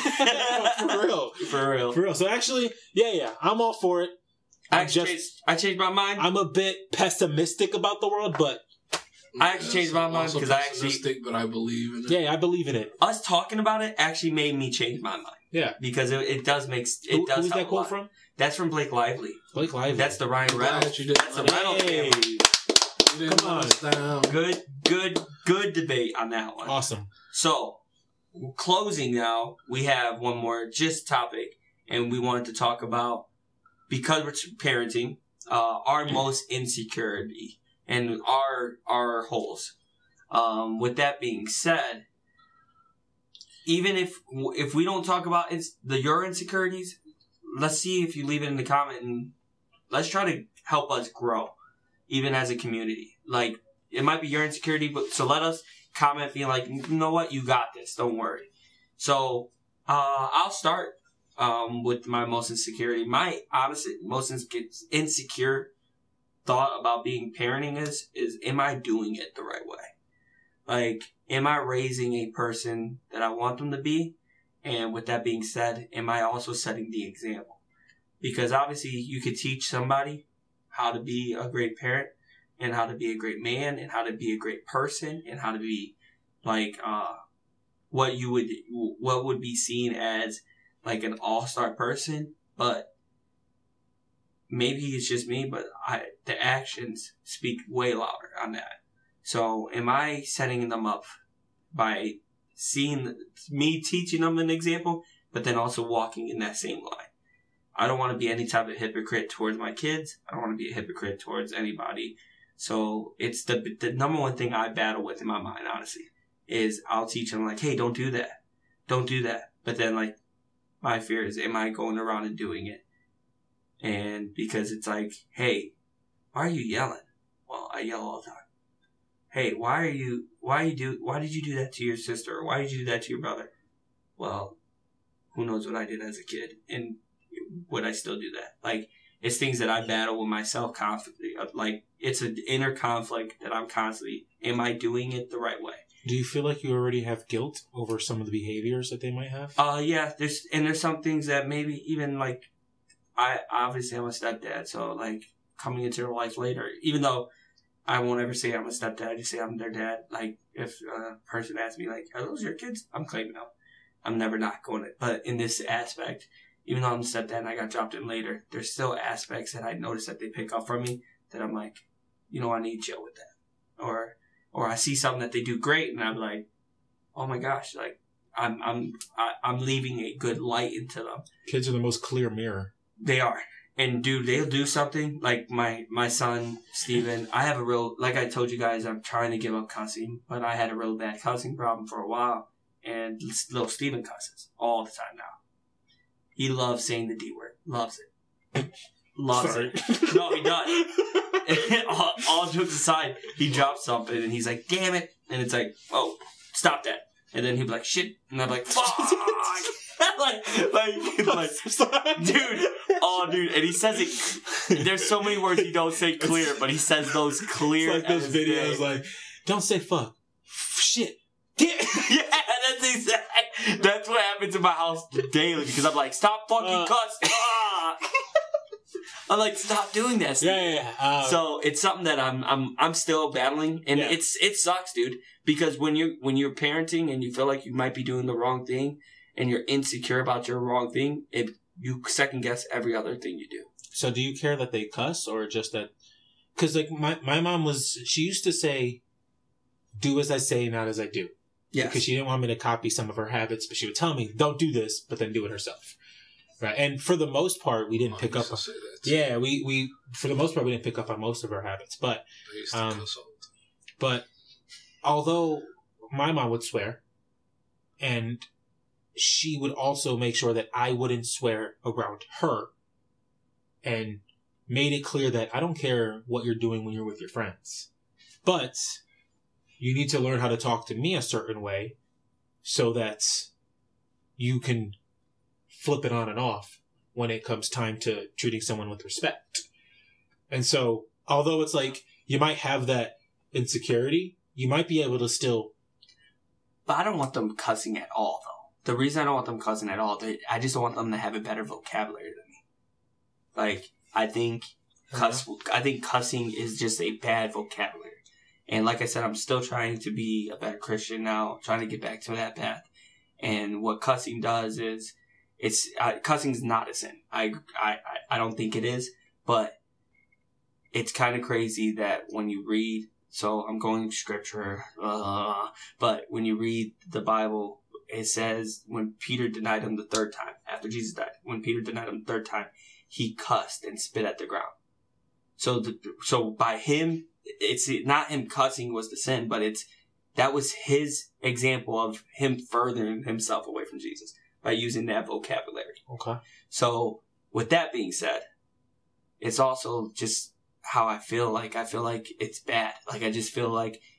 For real.
For real.
For real. So actually, yeah, yeah, I'm all for it.
I
I'm
actually
just-
changed, I changed my mind.
I'm a bit pessimistic about the world, but
I actually changed my mind
Also
'cause I actually-
pessimistic, but I believe in it.
yeah, I believe in it.
Us talking about it actually made me change my mind.
Yeah.
Because it, it does make it
Who,
does
who's
help
that
a
quote
lot.
from?
That's from Blake Lively.
Blake Lively.
That's the Ryan
I'm glad
Reynolds.
you did.
That's the Reynolds
Hey.
family.
You didn't
Come on.
let us down.
Good, good, good debate on that one.
Awesome.
So, closing now, we have one more just topic, and we wanted to talk about, because we're parenting, uh, our most insecurity and our our holes. Um, with that being said, even if if we don't talk about ins- the your insecurities, let's see if you leave it in the comment, and let's try to help us grow, even as a community. Like, it might be your insecurity, but so let us comment being like, you know what, you got this, don't worry. So uh, I'll start um, with my most insecurity. My honestly most insecure thought about being parenting is, is am I doing it the right way? Like, am I raising a person that I want them to be? And with that being said, am I also setting the example? Because obviously you could teach somebody how to be a great parent and how to be a great man and how to be a great person and how to be like, uh, what you would, what would be seen as like an all-star person. But maybe it's just me, but I, the actions speak way louder on that. So am I setting them up by seeing me teaching them an example, but then also walking in that same line? I don't want to be any type of hypocrite towards my kids. I don't want to be a hypocrite towards anybody. So it's the the number one thing I battle with in my mind, honestly, is I'll teach them like, hey, don't do that. Don't do that. But then like my fear is, am I going around and doing it? And because it's like, hey, why are you yelling? Well, I yell all the time. Hey, why are you, why you do, why did you do that to your sister? Or why did you do that to your brother? Well, who knows what I did as a kid? And would I still do that? Like, it's things that I battle with myself constantly. Like, it's an inner conflict that I'm constantly, am I doing it the right way?
Do you feel like you already have guilt over some of the behaviors that they might have? Uh,
yeah, there's, and there's some things that maybe even like, I obviously I'm a stepdad, so like coming into their life later, even though I won't ever say I'm a stepdad, I just say I'm their dad. Like if a person asks me like, are those your kids? I'm claiming no. I'm never not going to. But in this aspect, even though I'm a stepdad and I got dropped in later, there's still aspects that I notice that they pick up from me that I'm like, you know, I need to chill with that. Or or I see something that they do great and I'm like, oh my gosh, like I'm I'm I, I'm leaving a good light into them.
Kids are the most clear mirror.
They are. And dude, they'll do something like my, my son, Steven. I have a real, like I told you guys, I'm trying to give up cussing, but I had a real bad cussing problem for a while. And little Steven cusses all the time now. He loves saying the D word. Loves it. Loves Sorry. it. No, he does. all, all jokes aside, he drops something and he's like, damn it. And it's like, oh, stop that. And then he'll be like, shit. And I'm like, fuck. like, like, like, dude, oh, dude, and he says it. There's so many words he don't say clear, but he says those clear.
It's like those videos, day. Like, don't say fuck, shit,
yeah, that's exactly. That's what happens in my house daily because I'm like, stop fucking uh, cuss. Ah. I'm like, stop doing this.
Yeah, yeah. yeah. Uh,
so it's something that I'm, I'm, I'm still battling, and yeah. it's, it sucks, dude, because when you're, when you're parenting and you feel like you might be doing the wrong thing. And you're insecure about your wrong thing, it you second guess every other thing you do.
So do you care that they cuss or just that? Because like my, my mom was, she used to say, do as I say, not as I do. Yeah. Because she didn't want me to copy some of her habits, but she would tell me, don't do this, but then do it herself. Right. And for the most part, we didn't oh, pick up. On, yeah, we, we, for the most part, we didn't pick up on most of her habits. But, um, but although my mom would swear and she would also make sure that I wouldn't swear around her and made it clear that I don't care what you're doing when you're with your friends. But you need to learn how to talk to me a certain way so that you can flip it on and off when it comes time to treating someone with respect. And so, although it's like you might have that insecurity, you might be able to still...
But I don't want them cussing at all, though. The reason I don't want them cussing at all, they, I just don't want them to have a better vocabulary than me. Like, I think cuss, uh-huh. I think cussing is just a bad vocabulary. And like I said, I'm still trying to be a better Christian now, trying to get back to that path. And what cussing does is, it's uh, cussing is not a sin. I, I, I don't think it is, but it's kind of crazy that when you read, so I'm going to scripture, uh, but when you read the Bible, it says when Peter denied him the third time, after Jesus died, when Peter denied him the third time, he cussed and spit at the ground. So the, so by him, it's not him cussing was the sin, but it's, that was his example of him furthering himself away from Jesus by using that vocabulary.
Okay.
So with that being said, it's also just how I feel like, I feel like it's bad. Like I just feel like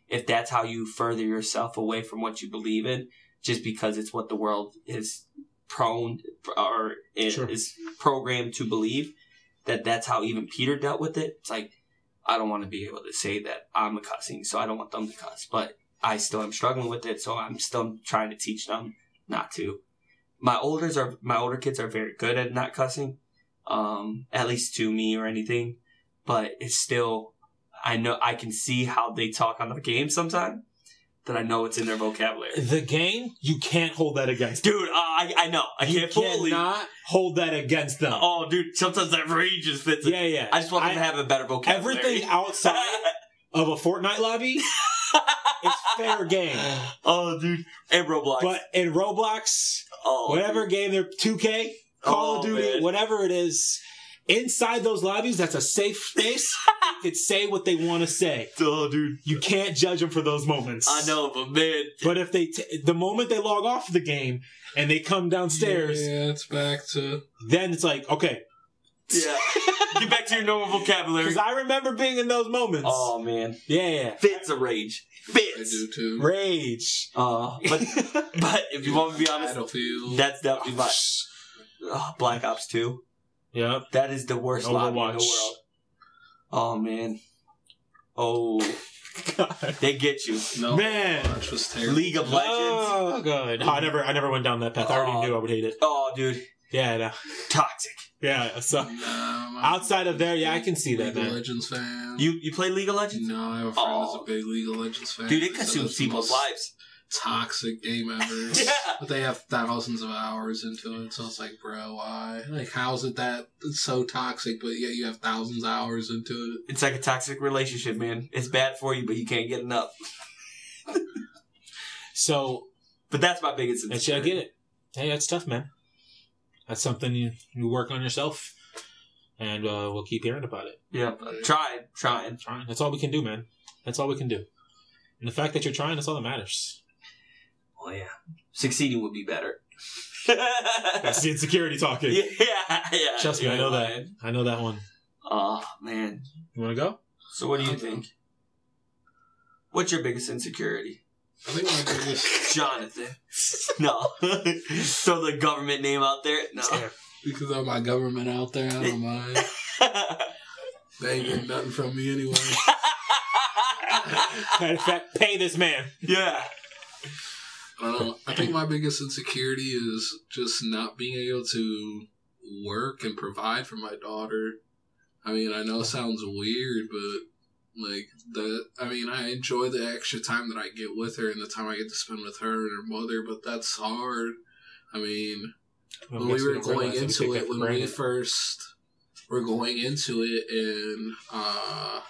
if that's how you further yourself away from what you believe in, just because it's what the world is prone or is,
Sure.
is programmed to believe, that that's how even Peter dealt with it. It's like, I don't want to be able to say that I'm a cussing, so I don't want them to cuss, but I still am struggling with it, so I'm still trying to teach them not to. My olders are my older kids are very good at not cussing, um, at least to me or anything, but it's still, I know I can see how they talk on the game sometimes, that I know it's in their vocabulary.
The game, you can't hold that against them.
Dude, uh, I I know. I
You
can't fully.
cannot hold that against them.
Oh, dude, sometimes that rage just fits it.
Yeah, yeah.
I just want them
I-
to have a better vocabulary.
Everything outside of a Fortnite lobby is fair game.
Oh, dude. And Roblox.
But in Roblox,
oh,
whatever
dude.
game they're two K, Call
Oh,
of Duty,
man.
whatever it is, inside those lobbies, that's a safe space. They could say what they want to say.
Oh, dude.
You can't judge them for those moments.
I know, but man.
But if they, t- the moment they log off the game and they come downstairs,
Yeah, it's back to.
then it's like, okay.
Yeah. Get back to your normal vocabulary.
Because I remember being in those moments.
Oh, man.
Yeah, yeah.
Fits of rage.
I
Fits.
do too.
Rage.
Uh, but, but if you want me to be honest,
Battlefield.
that's definitely my oh, Black Ops two.
Yeah.
That is the worst lobby in the
Overwatch.
world. Oh, man. Oh,
God.
they get you.
No,
Man.
Overwatch was terrible.
League of Legends.
Oh, God. Oh, I never, I never went down that path. I already
Oh.
knew I would hate it.
Oh, dude.
Yeah, no.
Toxic.
Yeah. So
Nah, my-
outside of there, yeah, I can see that,
League of
man.
Legends fan.
You you play League of Legends?
No, I have a friend
Oh.
that's a big League of Legends fan.
Dude, it
So
consumes
that's the
people's
most
lives.
Toxic game ever.
Yeah.
But they have thousands of hours into it, so it's like, bro, why? Like, how's it that it's so toxic, but yet you have thousands of hours into it?
It's like a toxic relationship, man. It's bad for you, but you can't get enough.
So
But that's my biggest
that's, I
insecurity.
get it. Hey, that's tough, man. That's something you, you work on yourself, and uh, we'll keep hearing about it.
Yeah, but trying, trying.
Trying. That's all we can do, man. That's all we can do. And the fact that you're trying, that's all that matters.
Oh, yeah. Succeeding would be better.
That's the insecurity talking.
Yeah, yeah.
Trust me, I
Yeah,
know that.
man.
I know that one.
Oh, man.
You want to go?
So what do you
Um,
think? What's your biggest insecurity?
I think my biggest,
Jonathan. No. Throw the government name out there. No.
because of my government out there, I don't mind. They ain't getting nothing from me anyway.
Matter of fact, pay this man.
Yeah.
I don't know. I think my biggest insecurity is just not being able to work and provide for my daughter. I mean, I know it sounds weird, but like that. I mean, I enjoy the extra time that I get with her and the time I get to spend with her and her mother, but that's hard. I mean,
I
when
guess
we were
don't
going
realize that we
into
take that
it,
for
when we
granted.
first were going into it, and uh,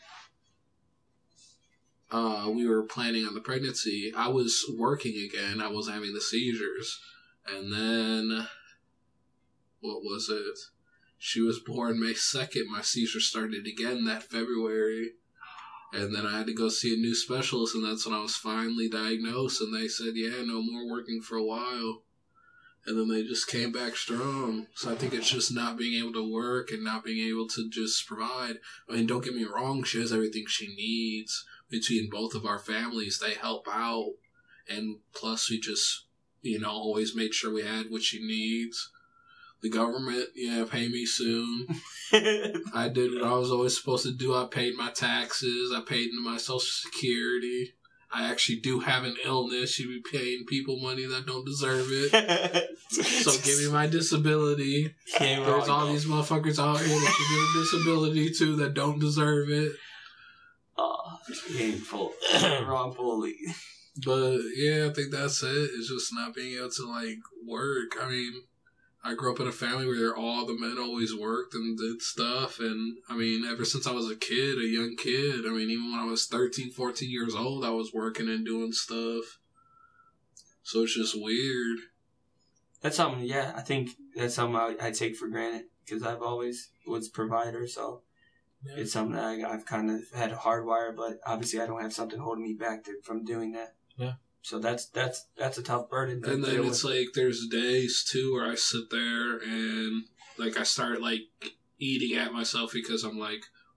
uh, we were planning on the pregnancy, I was working again. I was having the seizures, and then what was it? She was born May second. My seizure started again that February. And then I had to go see a new specialist, and that's when I was finally diagnosed. And they said, yeah, no more working for a while. And then they just came back strong. So I think it's just not being able to work and not being able to just provide. I mean, don't get me wrong, she has everything she needs. Between both of our families, they help out. And plus, we just, you know, always made sure we had what she needs. The government, yeah, pay me soon. I did what I was always supposed to do. I paid my taxes. I paid into my Social Security. I actually do have an illness. You be paying people money that don't deserve it. So give me my disability.
Can't
There's
wrong,
all
though.
these motherfuckers out here that you give a disability to that don't deserve it.
Oh, painful. Wrong fully.
But yeah, I think that's it. It's just not being able to like work. I mean, I grew up in a family where all the men always worked and did stuff. And I mean, ever since I was a kid, a young kid, I mean, even when I was thirteen, fourteen years old, I was working and doing stuff. So it's just weird.
That's something, yeah, I think that's something I, I take for granted because I've always was provider, so
Yeah.
it's something that I, I've kind of had hardwired, but obviously I don't have something holding me back to, from doing that.
Yeah.
So that's that's that's a tough burden. to
And then
deal
it's
with.
like there's days too where I sit there and like I start like eating at myself because I'm like,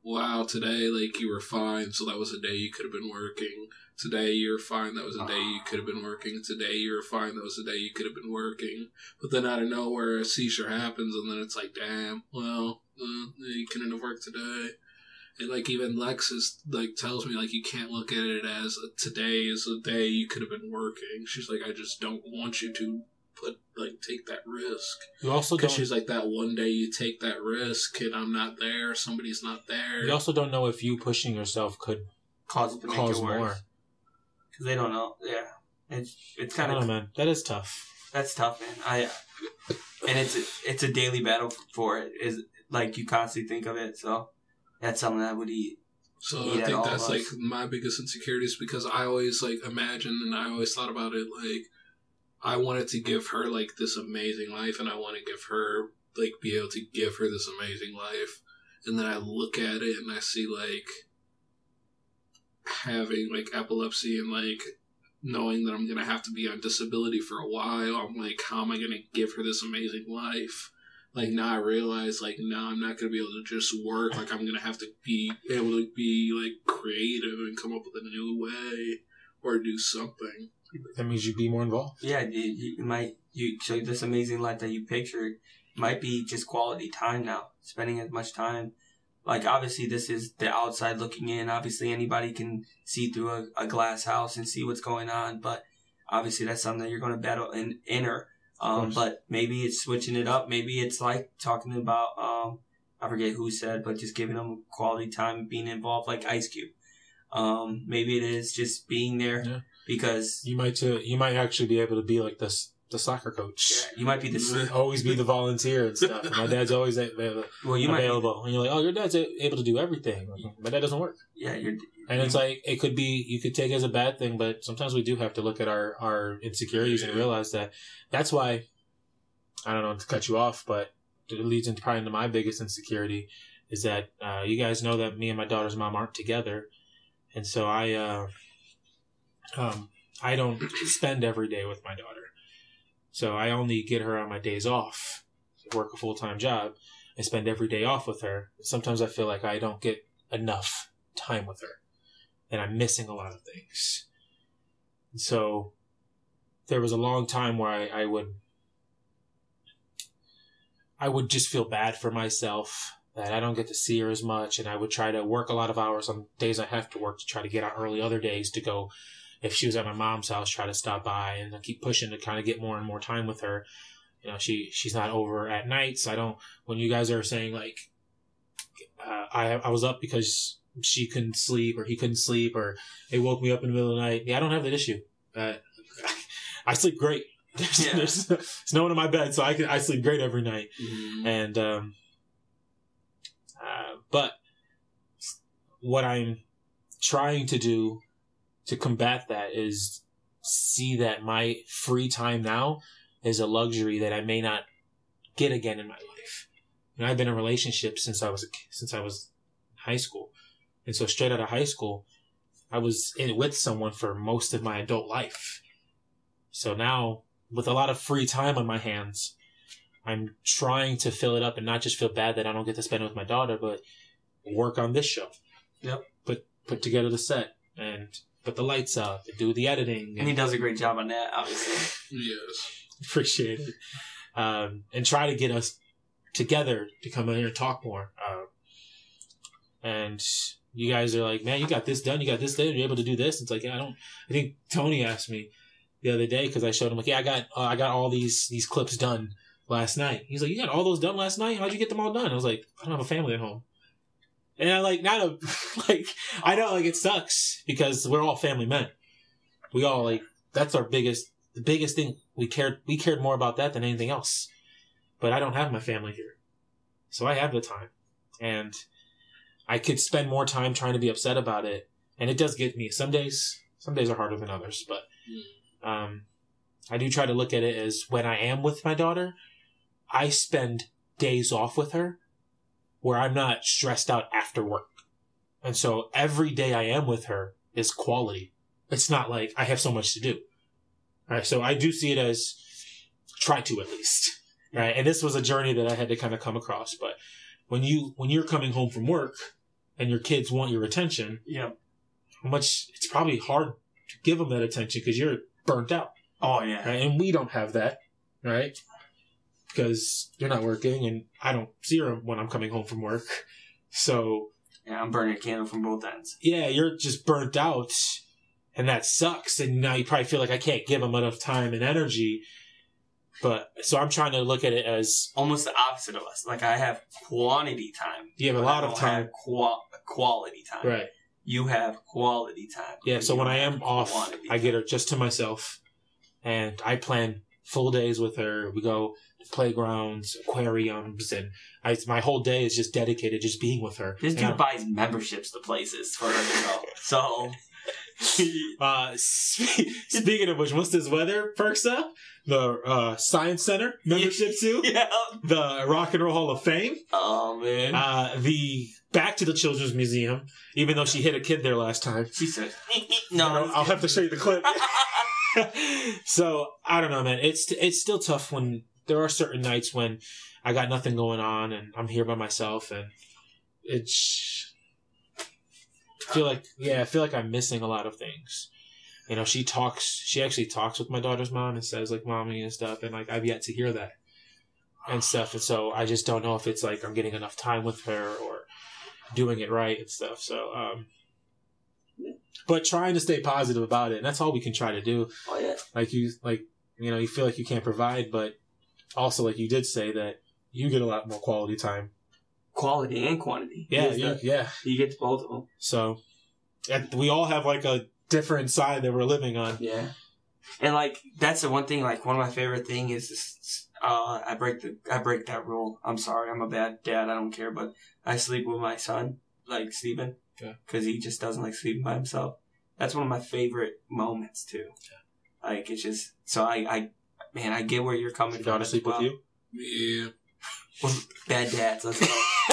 wow, today, like, you were fine, so that was a day you could have been working. Today you were fine, that was a day you could have been working. Today you were fine, that was a day you could have been working. But then out of nowhere, a seizure happens, and then it's like, damn, well, uh, you couldn't have worked today. And, like, even Lexus, like, tells me, like, you can't look at it as a, today is a day you could have been working. She's like, I just don't want you to put, like, take that risk.
You also don't...
Because she's like, that one day you take that risk and I'm not there, somebody's not there.
You also don't know if you pushing yourself could
cause it to make
cause
it worse.
more.
Because they don't know. Yeah. It's it's kind
I
of...
don't know, man. That is tough.
That's tough, man. I... And it's a, it's a daily battle for it. Is like, you constantly think of it, so... That's something I would eat.
So
eat
I think
us.
that's like my biggest insecurity is because I always like imagined and I always thought about it like I wanted to give her like this amazing life and I want to give her like be able to give her this amazing life, and then I look at it and I see like having like epilepsy and like knowing that I'm gonna have to be on disability for a while. I'm like, how am I gonna give her this amazing life? Like, now I realize, like, no, I'm not going to be able to just work. Like, I'm going to have to be able to be, like, creative and come up with a new way or do something.
That means you'd be more involved.
Yeah, you, you might, you, so this amazing life that you pictured might be just quality time now. Spending as much time. Like, obviously, this is the outside looking in. Obviously, anybody can see through a, a glass house and see what's going on. But, obviously, that's something that you're going to battle in inner. Um, but maybe it's switching it up. Maybe it's like talking about, um, I forget who said, but just giving them quality time, being involved, like Ice Cube. Um, maybe it is just being there yeah. because
you might too, you might actually be able to be like this the soccer coach.
Yeah, you might be the
always be the volunteer and stuff. My dad's always available. Well, you available, might and you're like, oh, your dad's able to do everything. But that doesn't work.
Yeah, you're.
And it's like it could be you could take it as a bad thing, but sometimes we do have to look at our our insecurities and realize that that's why. I don't know to cut you off, but it leads into probably into my biggest insecurity is that uh, you guys know that me and my daughter's mom aren't together, and so I uh, um, I don't spend every day with my daughter. So I only get her on my days off. I work a full-time job. I spend every day off with her. Sometimes I feel like I don't get enough time with her. And I'm missing a lot of things. And so there was a long time where I, I would I would just feel bad for myself that I don't get to see her as much. And I would try to work a lot of hours on days I have to work to try to get out early. Other days to go, if she was at my mom's house, try to stop by, and I keep pushing to kind of get more and more time with her. You know, she, she's not over at night. So I don't, when you guys are saying like, uh, I, I was up because she couldn't sleep or he couldn't sleep or they woke me up in the middle of the night. Yeah, I don't have that issue. Uh, I sleep great. There's, yeah. there's, there's no one in my bed, so I can I sleep great every night. Mm-hmm. And um, uh, but what I'm trying to do to combat that is see that my free time now is a luxury that I may not get again in my life. And I've been in relationships since I was a, since I was in high school, and so straight out of high school, I was in with someone for most of my adult life. So now, with a lot of free time on my hands, I'm trying to fill it up and not just feel bad that I don't get to spend it with my daughter, but work on this show.
Yep.
Put put together the set and put the lights up and do the editing.
And, and he does a great job on that, obviously.
Yes.
Appreciate it. Um, and try to get us together to come in here and talk more. Uh, and you guys are like, man, you got this done. You got this done. You're able to do this. It's like, yeah, I don't. I think Tony asked me the other day because I showed him like, yeah, I got uh, I got all these these clips done last night. He's like, you got all those done last night? How'd you get them all done? I was like, I don't have a family at home. And I like not a like I know like it sucks because we're all family men. We all like that's our biggest the biggest thing we cared we cared more about that than anything else. But I don't have my family here, so I have the time, and I could spend more time trying to be upset about it. And it does get me some days. Some days are harder than others, but. Um, I do try to look at it as when I am with my daughter, I spend days off with her where I'm not stressed out after work. And so every day I am with her is quality. It's not like I have so much to do. All right. So I do see it as try to at least. Right. And this was a journey that I had to kind of come across. But when you, when you're coming home from work and your kids want your attention,
Yeah.
how much it's probably hard to give them that attention because you're burnt out.
Oh, yeah.
Right? And we don't have that, right? Because you're not working, and I don't see her when I'm coming home from work. So,
Yeah, I'm burning a candle from both ends.
yeah, you're just burnt out, and that sucks. And now you probably feel like I can't give them enough time and energy. But so I'm trying to look at it as
Almost the opposite of us. Like, I have quantity time.
you have a
but
lot
I
of
don't
time,
have qual- quality time.
right?
You have quality time.
Yeah.
but
So
you
when
don't
I am
have
off,
quantity
I
time.
get her just to myself, and I plan full days with her. We go to playgrounds, aquariums, and I, my whole day is just dedicated just being with her.
This
And
dude
I'm-
buys memberships to places for her to go. So,
Uh, spe- speaking of which, once this weather perks up, the uh, Science Center membership too,
yeah.
the Rock and Roll Hall of Fame,
Oh, man.
uh, the back to the Children's Museum, even though she hit a kid there last time.
She said, no.
I'll, I'll have to show you the clip. So, I don't know, man. It's it's still tough when there are certain nights when I got nothing going on and I'm here by myself, and it's... I feel like, yeah, I feel like I'm missing a lot of things. You know, she talks, she actually talks with my daughter's mom and says, like, mommy and stuff, and, like, I've yet to hear that and stuff, and so I just don't know if it's, like, I'm getting enough time with her or doing it right and stuff, so, um, but trying to stay positive about it, and that's all we can try to do.
Oh, yeah.
Like, you, like, you know, you feel like you can't provide, but also, like you did say, that you get a lot more quality time.
Quality and quantity.
Yeah,
Yes,
you,
that-
yeah.
You get to both of them.
So, and we all have, like, a different side that we're living on.
Yeah. And, like, that's the one thing, like, one of my favorite thing is, this, uh, I break the, I break that rule. I'm sorry, I'm a bad dad, I don't care, but I sleep with my son, like, sleeping.
Okay.
Because he just doesn't like sleeping by himself. That's one of my favorite moments, too. Okay. Like, it's just, so I, I, man, I get where you're coming
Your
from.
daughter
as
sleep
well.
with you?
Yeah.
Well, bad dads, let's go.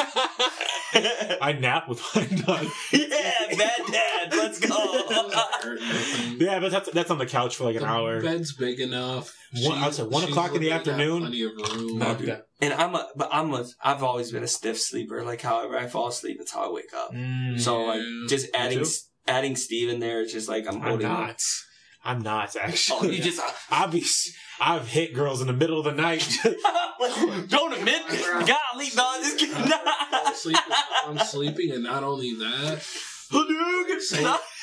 I nap with my dog.
Yeah, bad dads, let's go.
Yeah, but that's that's on the couch for like an
the
hour.
bed's big enough.
One-
She-
I'd say one
she's
o'clock in the
literally got
afternoon.
Plenty of room.
No,
dude.
And I'm a, but I'm a, I've always been a stiff sleeper. Like, however I fall asleep, that's how I wake up.
Mm,
So, like,
Yeah.
just adding,
too?
adding Steve in there is just like I'm
I'm
holding on.
not. I'm not
Oh,
actually.
you just,
I'll be. I've hit girls in the middle of the night.
don't admit, golly, dog, this kid.
Fall asleep while I'm sleeping, and not only that, say,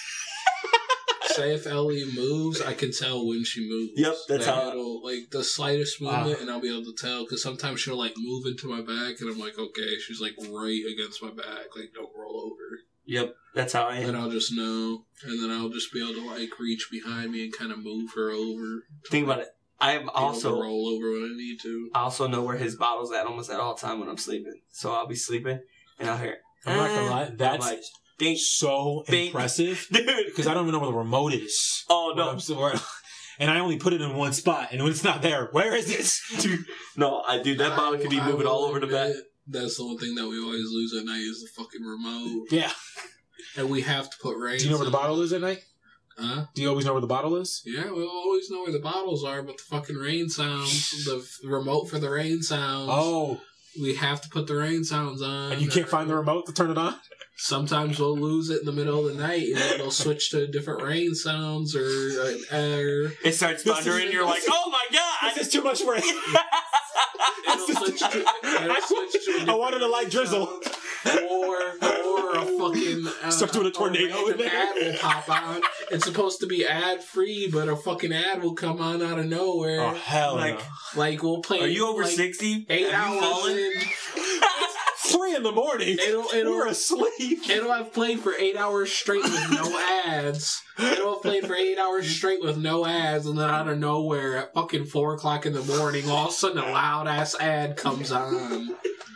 say if Ellie moves, I can tell when she moves.
Yep, that's
Like,
how-
it'll, like the slightest movement, and I'll be able to tell. Because sometimes she'll like move into my back, and I'm like, okay, she's like right against my back, like don't roll over.
Yep, that's how I
And
am.
I'll just know, and then I'll just be able to like reach behind me and kind of move her over.
Think about it. I am
Be able to
also,
roll over when I need to.
I also know where his bottle's at almost at all time when I'm sleeping. So I'll be sleeping, and I'll hear.
I'm not gonna
"Eh."
lie.
I'm
That's
like, ding,
so
Bing.
impressive
dude.
because I don't even know where the remote is.
Oh
When
no,
I'm still- where- and I only put it in one spot, and when it's not there, where is it?
dude. No, I dude, that bottle could be
I
moving
will
all over the bed.
admit, That's the one thing that we always lose at night is the fucking remote.
Yeah.
And we have to put rain.
Do you know where the bottle is at night?
Huh?
Do you always know where the bottle is?
Yeah, we always know where the bottles are, but the fucking rain sounds, the f- remote for the rain sounds.
Oh,
We have to put the rain sounds on.
and you can't find the remote to turn it on?
Sometimes we'll lose it in the middle of the night, and then they'll switch to different rain sounds or an air.
It starts
This
thundering.
is-
You're like, oh my god!
This is too much rain.
It'll switch to, it'll switch to a
I wanted a light drizzle.
Or, or a fucking uh,
Start doing a tornado in
random
there.
ad will pop on. It's supposed to be ad free, but a fucking ad will come on out of nowhere.
Oh hell
Like,
no!
Like we'll play.
Are you over
like,
sixty?
Eight
Have you
hours
fallen?
in.
Three in the morning.
It'll it'll
We're asleep.
it'll have played for eight hours straight with no ads. It'll have played for eight hours straight with no ads, and then out of nowhere at fucking four o'clock in the morning, all of a sudden a loud ass ad comes on.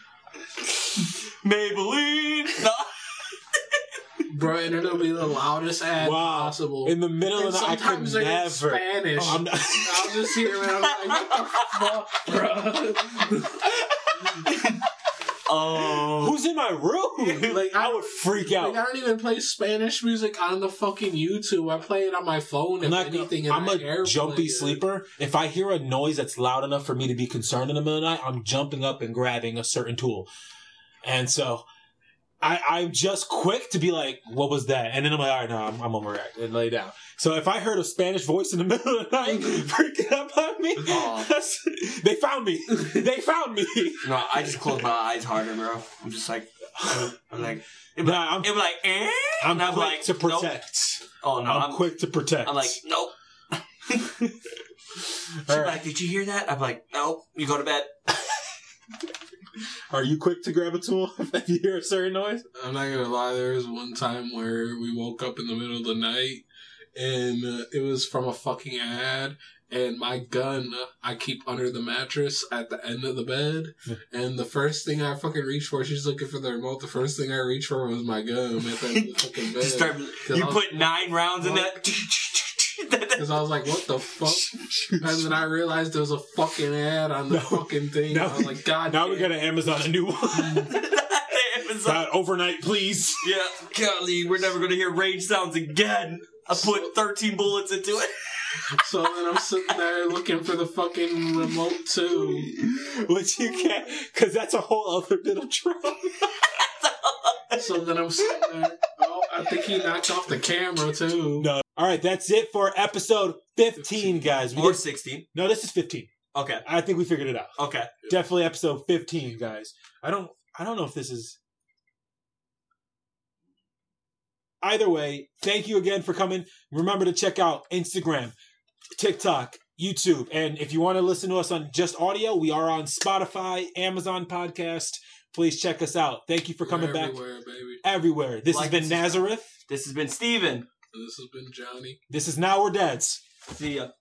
Maybelline. No.
Bro, and it'll be the loudest ad
Wow.
possible.
In the middle
And
of the night, I could
sometimes they're in
never.
Spanish.
Oh, I'm not.
I'll just hear it and I'm like, what the fuck, bro?
Oh.
Who's in my room?
Like,
I would freak out.
Like, I don't even play Spanish music on the fucking YouTube. I play it on my phone,
I'm,
if
not,
anything. in
I'm
my
a
airplane.
jumpy sleeper. If I hear a noise that's loud enough for me to be concerned in the middle of the night, I'm jumping up and grabbing a certain tool. And so I, I'm just quick to be like, what was that? And then I'm like, all right, no, I'm, I'm overreacting and lay down. So if I heard a Spanish voice in the middle of the night freaking up on me, that's, they found me. They found me.
No, I just close my eyes harder, bro. I'm just like, I'm like, it
nah, I'm,
be like, eh?
I'm
and I'm
quick
like,
to protect.
Nope. Oh no,
I'm, I'm quick to protect.
I'm like, nope. She's right. like, did you hear that? I'm like, nope. You go to bed.
Are you quick to grab a tool if you hear a certain noise?
I'm not gonna lie. There was one time where we woke up in the middle of the night, and uh, it was from a fucking ad. And my gun, uh, I keep under the mattress at the end of the bed. And the first thing I fucking reached for, she's looking for the remote. The first thing I reached for was my gun at the end of the fucking bed.
Start, you was, put nine rounds in that.
Because I was like, what the fuck? And then I realized there was a fucking ad on the no, fucking thing. I was like, God
Now
damn.
we gotta Amazon a new one. Amazon. God, overnight, please.
Yeah, golly, we're never gonna hear rage sounds again. I put thirteen bullets into it.
So then I'm sitting there looking for the fucking remote too.
Which you can't, because that's a whole other bit of trauma.
So then I'm sitting there. Oh, I think he knocked off the camera too.
No. All right, that's it for episode fifteen, guys. We
or
did,
sixteen.
No, this is fifteen.
Okay.
I think we figured it out.
Okay.
Definitely episode fifteen, guys. I don't I don't know if this is... Either way, thank you again for coming. Remember to check out Instagram, TikTok, YouTube. And if you want to listen to us on just audio, we are on Spotify, Amazon Podcast. Please check us out. Thank you for coming
We're
back.
Everywhere, baby.
Everywhere. This
like
has been Nazareth.
This has been Steven.
This has been Johnny.
This is Now We're Dads.
See ya.